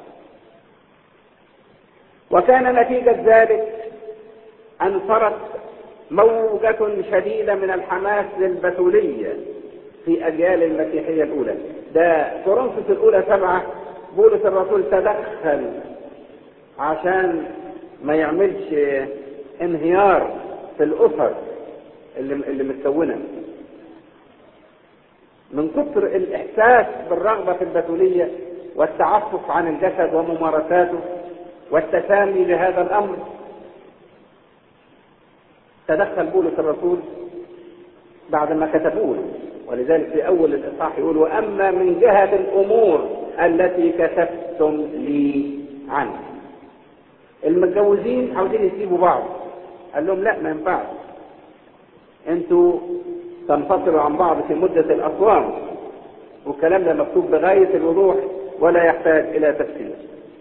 Speaker 1: وكان نتيجة ذلك أن صارت موجة شديدة من الحماس للبتولية في أجيال المسيحية الأولى. ده كورنثوس الأولى 7 بولس الرسول تدخل عشان ما يعملش انهيار في الأسر اللي متكونة من كثر الإحساس بالرغبة في البتولية والتعفف عن الجسد وممارساته والتسامي لهذا الأمر. تدخل بولس الرسول بعد ما كتبوه، ولذلك في أول الإصحاح يقول: وأما من جهة الأمور التي كتبتم لي عنها. المتجوزين عاوزين يسيبوا بعض، قال لهم لا، ما ينفعش، انتوا تنفصلوا عن بعض في مدة الأصوام. والكلام ده مكتوب بغاية الوضوح ولا يحتاج إلى تفسير.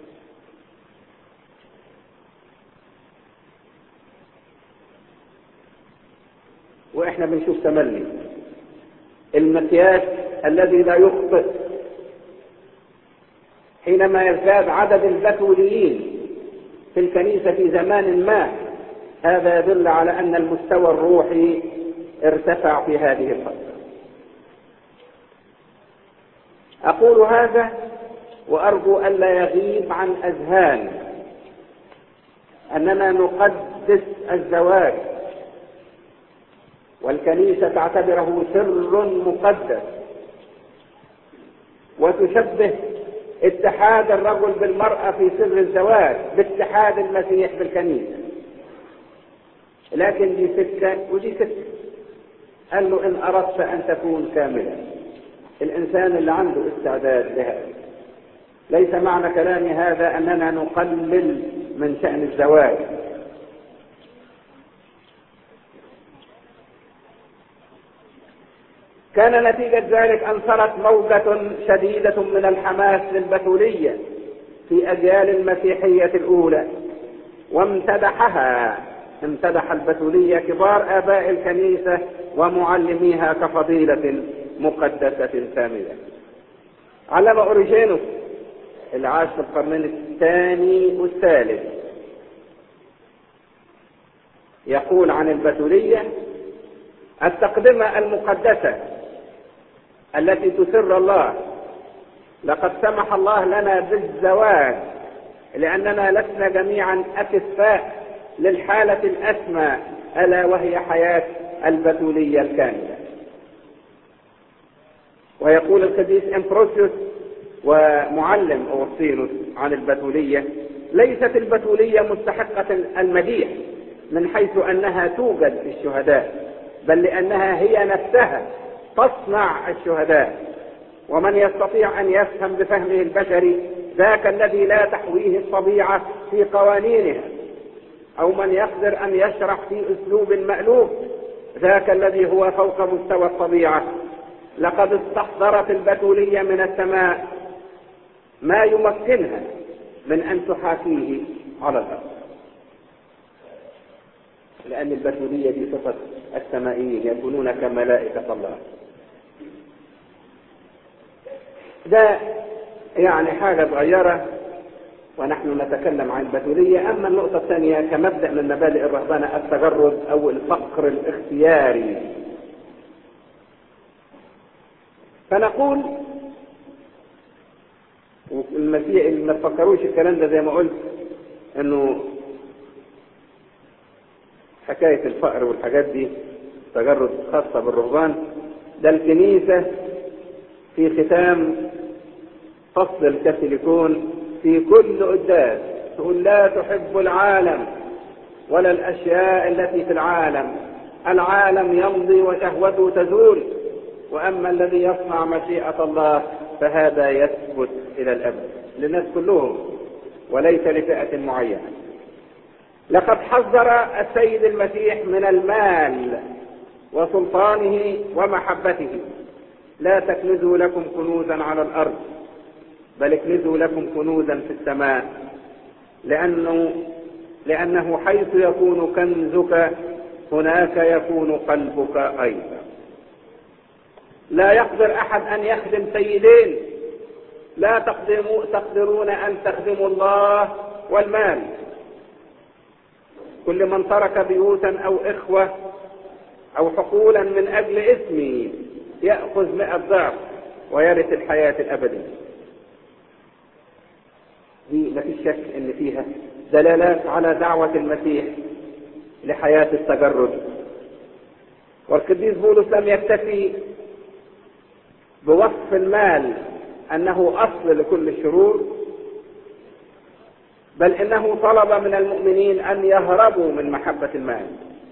Speaker 1: وإحنا بنشوف تملي المقياس الذي لا يخطئ حينما يزداد عدد البتوليين في الكنيسة في زمان ما. هذا يدل على أن المستوى الروحي ارتفع في هذه الفترة. أقول هذا وأرجو ألا يغيب عن أذهان أننا نقدس الزواج، والكنيسة تعتبره سر مقدس، وتشبه اتحاد الرجل بالمرأة في سر الزواج باتحاد المسيح بالكنيسة. لكن دي سكة ودي سكة. قال له: إن أردت أن تكون كاملا، الإنسان اللي عنده استعداد لهذا. ليس معنى كلامي هذا أننا نقلل من شأن الزواج، كان نتيجة ذلك أن صارت موجة شديدة من الحماس للبتولية في أجيال المسيحية الأولى، امتدح البتولية كبار آباء الكنيسة ومعلميها كفضيلة مقدسة سامية. علم أوريجينوس اللي عاش في القرنين الثاني والثالث يقول عن البتولية: التقدمة المقدسة التي تسر الله. لقد سمح الله لنا بالزواج لأننا لسنا جميعا أكفاء للحالة الأسمى، ألا وهي حياة البتولية الكاملة. ويقول القديس أمبروسيوس ومعلم أوغسطينوس عن البتولية: ليست البتولية مستحقة المديح من حيث أنها توجد في الشهداء، بل لأنها هي نفسها تصنع الشهداء. ومن يستطيع أن يفهم بفهمه البشري ذاك الذي لا تحويه الطبيعة في قوانينها، أو من يقدر أن يشرح في أسلوب مألوف ذاك الذي هو فوق مستوى الطبيعة. لقد استحضرت البتولية من السماء ما يمكنها من أن تحاكيه على الأرض، لأن البتولية دي صفة السمائيين، يكونون كملائكة الله. ده يعني حاجة صغيرة ونحن نتكلم عن البتولية. أما النقطة الثانية كمبدأ من مبادئ الرهبنة التجرد أو الفقر الاختياري. فنقول المسيح ما تفكروش الكلام ده زي ما قلت انه حكاية الفقر والحاجات دي تجرد خاصة بالرهبان. ده الكنيسة في ختام فصل الكاثوليكون في كل قداس تقول لا تحب العالم ولا الأشياء التي في العالم، العالم يمضي وشهوته تزول، وأما الذي يصنع مشيئة الله فهذا يثبت إلى الأبد، للناس كلهم وليس لفئة معينة. لقد حذر السيد المسيح من المال وسلطانه ومحبته. لا تكنزوا لكم كنوزا على الأرض بل اكنزوا لكم كنوزا في السماء، لأنه حيث يكون كنزك هناك يكون قلبك أيضا. لا يقدر أحد أن يخدم سيدين، لا تقدرون أن تخدموا الله والمال. كل من ترك بيوتا أو إخوة أو حقولا من أجل اسمي يأخذ 100 ضعف ويرث الحياة الأبدية. دي ما فيش شك ان فيها دلالات على دعوة المسيح لحياة التجرد. والقديس بولس لم يكتفي بوصف المال انه اصل لكل الشرور، بل انه طلب من المؤمنين ان يهربوا من محبة المال،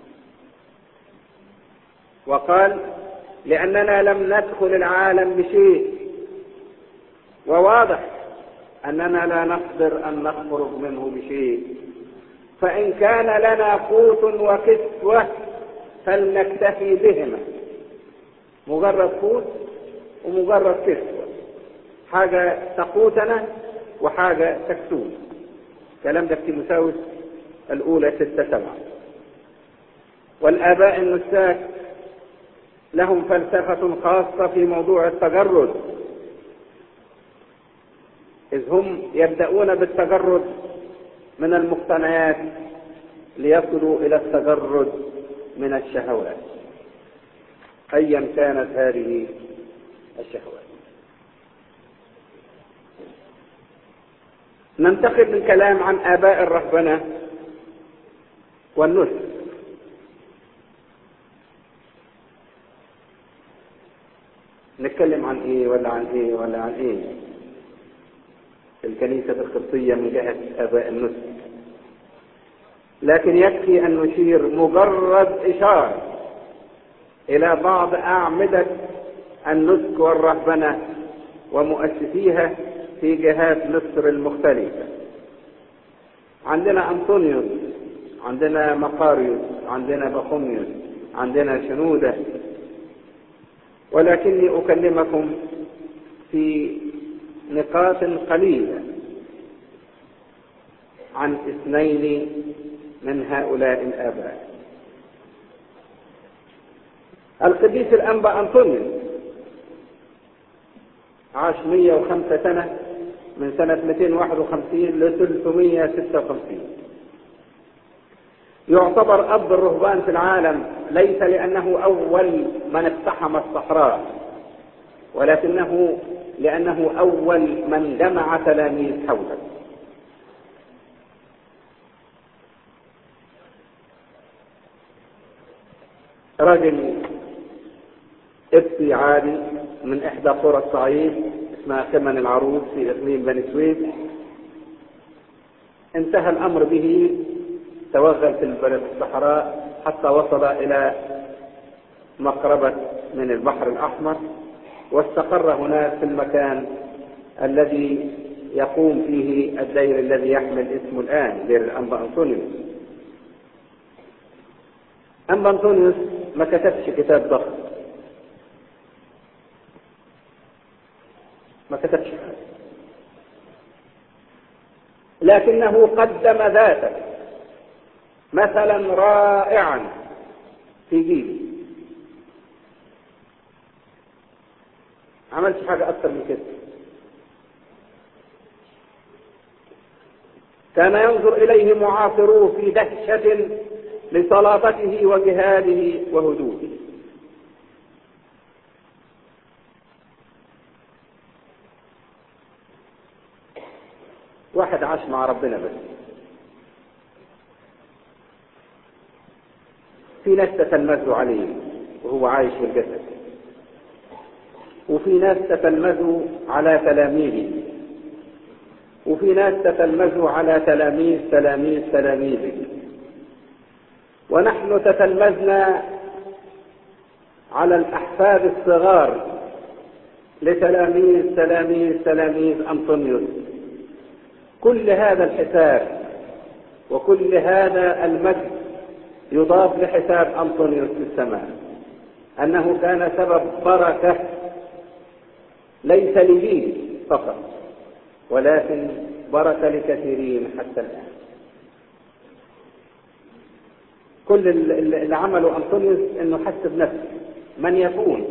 Speaker 1: وقال لاننا لم ندخل العالم بشيء، وواضح أننا لا نقدر أن نخرج منه بشيء، فإن كان لنا قوت وكسوة فلنكتفي بهما. مجرد قوت ومجرد كسوة، حاجة تقوتنا وحاجة تكسونا. كلام ده في تيموثاوس الأولى 6-7. والآباء النساك لهم فلسفة خاصة في موضوع التجرد، إذ هم يبدأون بالتجرد من المقتنيات ليصلوا إلى التجرد من الشهوات أيا كانت هذه الشهوات. ننتقل للكلام عن آباء الرهبنة والنسك. نتكلم عن إيه ولا عن إيه ولا عن إيه؟ الكنيسة القبطية من جهة آباء النسك، لكن يكفي أن نشير مجرد إشارة إلى بعض أعمدة النسك والرهبنة ومؤسسيها في جهات مصر المختلفة. عندنا أنطونيوس، عندنا مقاريوس، عندنا بخوميوس، عندنا شنودة، ولكني أكلمكم في نقاط قليلة عن 2 من هؤلاء الآباء. القديس الأنبا أنطونيوس عاش 105 سنة، من سنة 251 ل 356. يعتبر أب الرهبان في العالم، ليس لأنه أول من اقتحم الصحراء، ولكنه لأنه أول من جمع تلاميذ حوله. رجل قبطي عادي من إحدى قرى الصعيد اسمها خمن العروس في إقليم بني سويف. انتهى الأمر به، توغل في الصحراء حتى وصل إلى مقربة من البحر الأحمر، واستقر هناك في المكان الذي يقوم فيه الدير الذي يحمل اسمه الآن، دير الأنبا أنطونيوس. أنبا أنطونيوس ما كتبش كتاب ضخم، ما كتبش، لكنه قدم ذاته مثلا رائعا في جيله. عملش حاجة أكثر من كده، كان ينظر إليه معاصروه في دهشة لصلابته وجهاده وهدوءه. واحد عاش مع ربنا بس. في ناس تتلمذوا عليه وهو عايش في الجسد، وفي ناس تتلمذوا على تلاميذه، وفي ناس تتلمذوا على تلاميذه، ونحن تتلمذنا على الأحفاد الصغار لتلاميذ أنطونيوس. كل هذا الحساب وكل هذا المجد يضاف لحساب أنطونيوس في السماء، أنه كان سبب بركة ليس لي فقط، ولكن بركة لكثيرين حتى الآن. كل اللي عمله أنطونيوس إنه حس بنفسه من يكون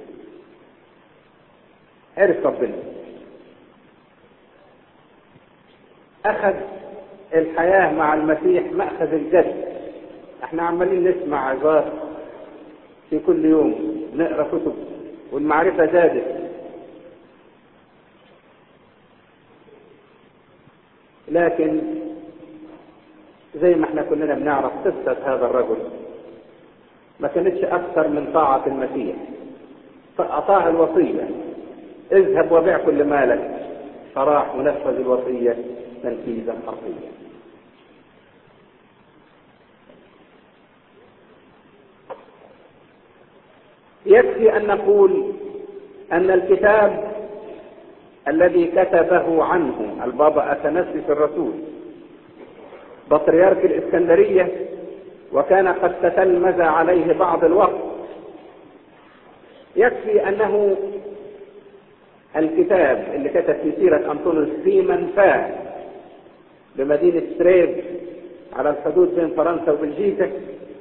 Speaker 1: عرف ربنا، أخذ الحياة مع المسيح مأخذ الجد. احنا عمالين نسمع عظات في كل يوم، نقرأ كتب، والمعرفة زادت، لكن زي ما احنا كلنا بنعرف قصة هذا الرجل ما كانتش أكثر من طاعة المسيح، فأطاع الوصية، اذهب وبيع كل مالك، فراح ونفذ الوصية تنفيذا حرفيا. يكفي أن نقول أن الكتاب الذي كتبه عنه البابا أثناسيوس الرسول بطريرك الإسكندرية، وكان قد تتلمذ عليه بعض الوقت، يكفي أنه الكتاب اللي كتب في سيرة أنطونيوس في منفاه بمدينة تريف على الحدود بين فرنسا وبلجيكا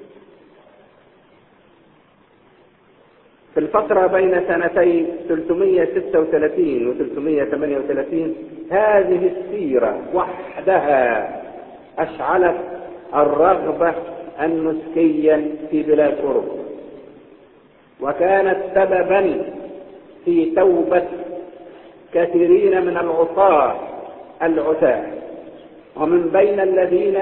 Speaker 1: في الفترة بين سنتي 336 و 338. هذه السيرة وحدها أشعلت الرغبة النسكية في بلاد أوروبا، وكانت سببا في توبة كثيرين من العتاة، ومن بين الذين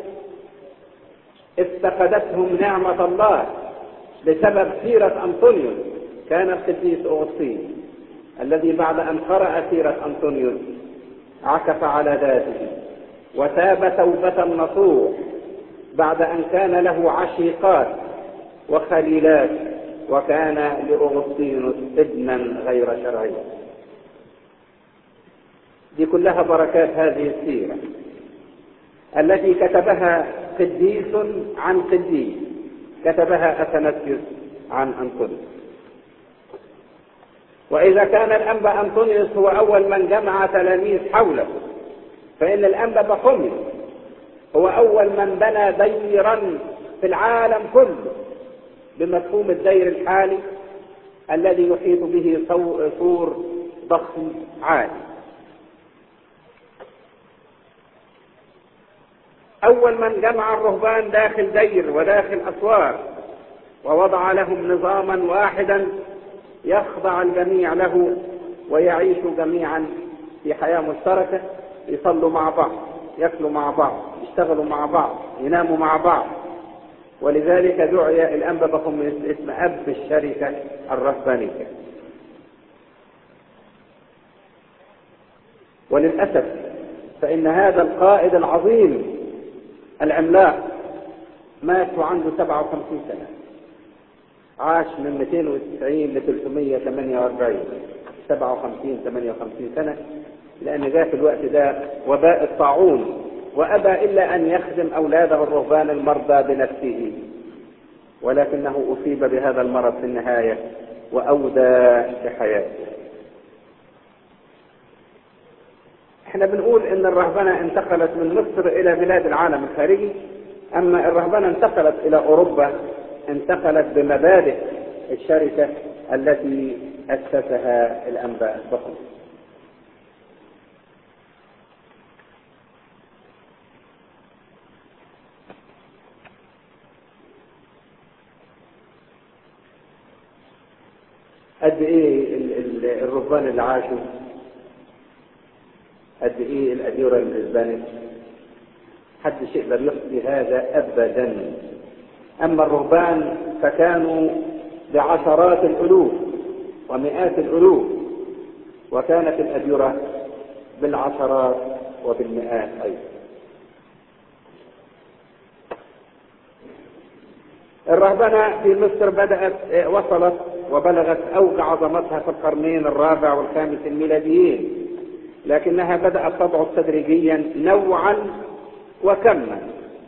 Speaker 1: افتقدتهم نعمة الله بسبب سيرة أنطونيوس كان القديس أغسطين، الذي بعد أن قرأ سيرة أنطونيوس عكف على ذاته وتاب توبة نصوح بعد أن كان له عشيقات وخليلات، وكان لأغسطينوس ابنا غير شرعي. دي كلها بركات هذه السيرة التي كتبها قديس عن قديس، كتبها أثناسيوس عن أنطونيوس. وإذا كان الأنبا أنطونيوس هو أول من جمع تلاميذ حوله، فإن الأنبا بخوميوس هو أول من بنى ديرا في العالم كله بمفهوم الدير الحالي الذي يحيط به سور ضخم عالي. أول من جمع الرهبان داخل دير وداخل أسوار ووضع لهم نظاما واحدا يخضع الجميع له ويعيشوا جميعا في حياة مشتركة، يصلوا مع بعض، يأكلوا مع بعض، يشتغلوا مع بعض، يناموا مع بعض. ولذلك دعي الأنبا بخوميوس اسم أب الشركة الرهبانية. وللأسف فإن هذا القائد العظيم العملاق مات وعنده 57 سنة، عاش من 290 ل 348، 58 سنة، لأن جاء في الوقت ده وباء الطاعون، وأبى إلا أن يخدم أولاده الرهبان المرضى بنفسه، ولكنه أصيب بهذا المرض في النهاية وأودى بحياته. احنا بنقول ان الرهبنة انتقلت من مصر الى بلاد العالم الخارجي، اما الرهبنة انتقلت الى اوروبا انتقلت بمبادئ الشركة التي اسسها الانبا بخوميوس. قد ايه الرهبان اللي عاشوا، قد ايه الأديرة اللي اتبنت، محدش يقدر يخفي هذا أبدا. أما الرهبان فكانوا بعشرات الألوف ومئات الألوف، وكانت الأديرة بالعشرات وبالمئات أيضا. الرهبنة في مصر وصلت وبلغت أوج عظمتها في القرنين الرابع والخامس الميلاديين، لكنها بدأت تضعف تدريجيا نوعا وكما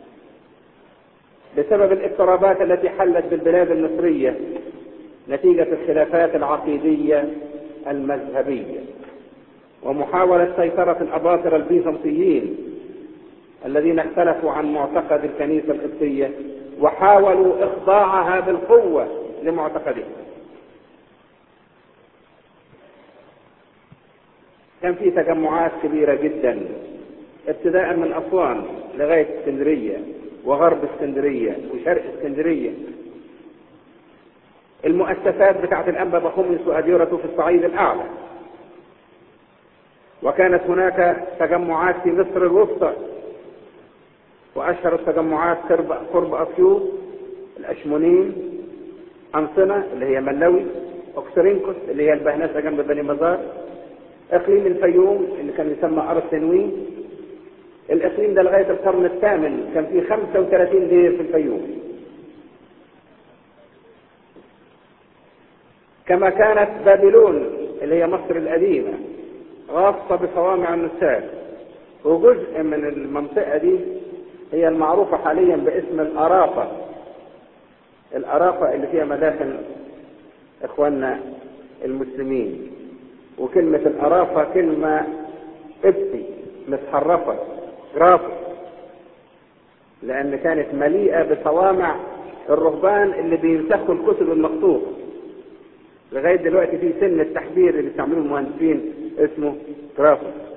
Speaker 1: بسبب الاضطرابات التي حلت بالبلاد المصرية نتيجة الخلافات العقيدية المذهبية، ومحاولة سيطرة الأباطرة البيزنطيين الذين اختلفوا عن معتقد الكنيسة القبطية وحاولوا إخضاعها بالقوة لمعتقدهم. كان في تجمعات كبيرة جدا ابتداء من أسوان لغاية اسكندرية وغرب اسكندرية وشرق اسكندرية. المؤسسات بتاعت الأنبا بخمس وأديرته في الصعيد الأعلى، وكانت هناك تجمعات في مصر الوسطى، وأشهر التجمعات قرب أسيوط، الأشمونين، أنصنة اللي هي ملوي، أكسرينكوس اللي هي البهنسة جنب بني مزار، إقليم الفيوم اللي كان يسمى أرسنوين. الإقليم ده لغاية القرن الثامن كان فيه 35 دير في الفيوم. كما كانت بابلون اللي هي مصر القديمة غاصة بصوامع النساك، وجزء من المنطقة دي هي المعروفة حاليا باسم الأرافة. الأرافة اللي فيها مداخل إخواننا المسلمين، وكلمة الأرافة كلمة قبطي متحرفة جرافة، لأن كانت مليئة بصوامع الرهبان اللي بينسخوا الكتب المخطوطة. لغاية دلوقتي في سن التحبير اللي بيستعملوه المهندسين اسمه جرافة.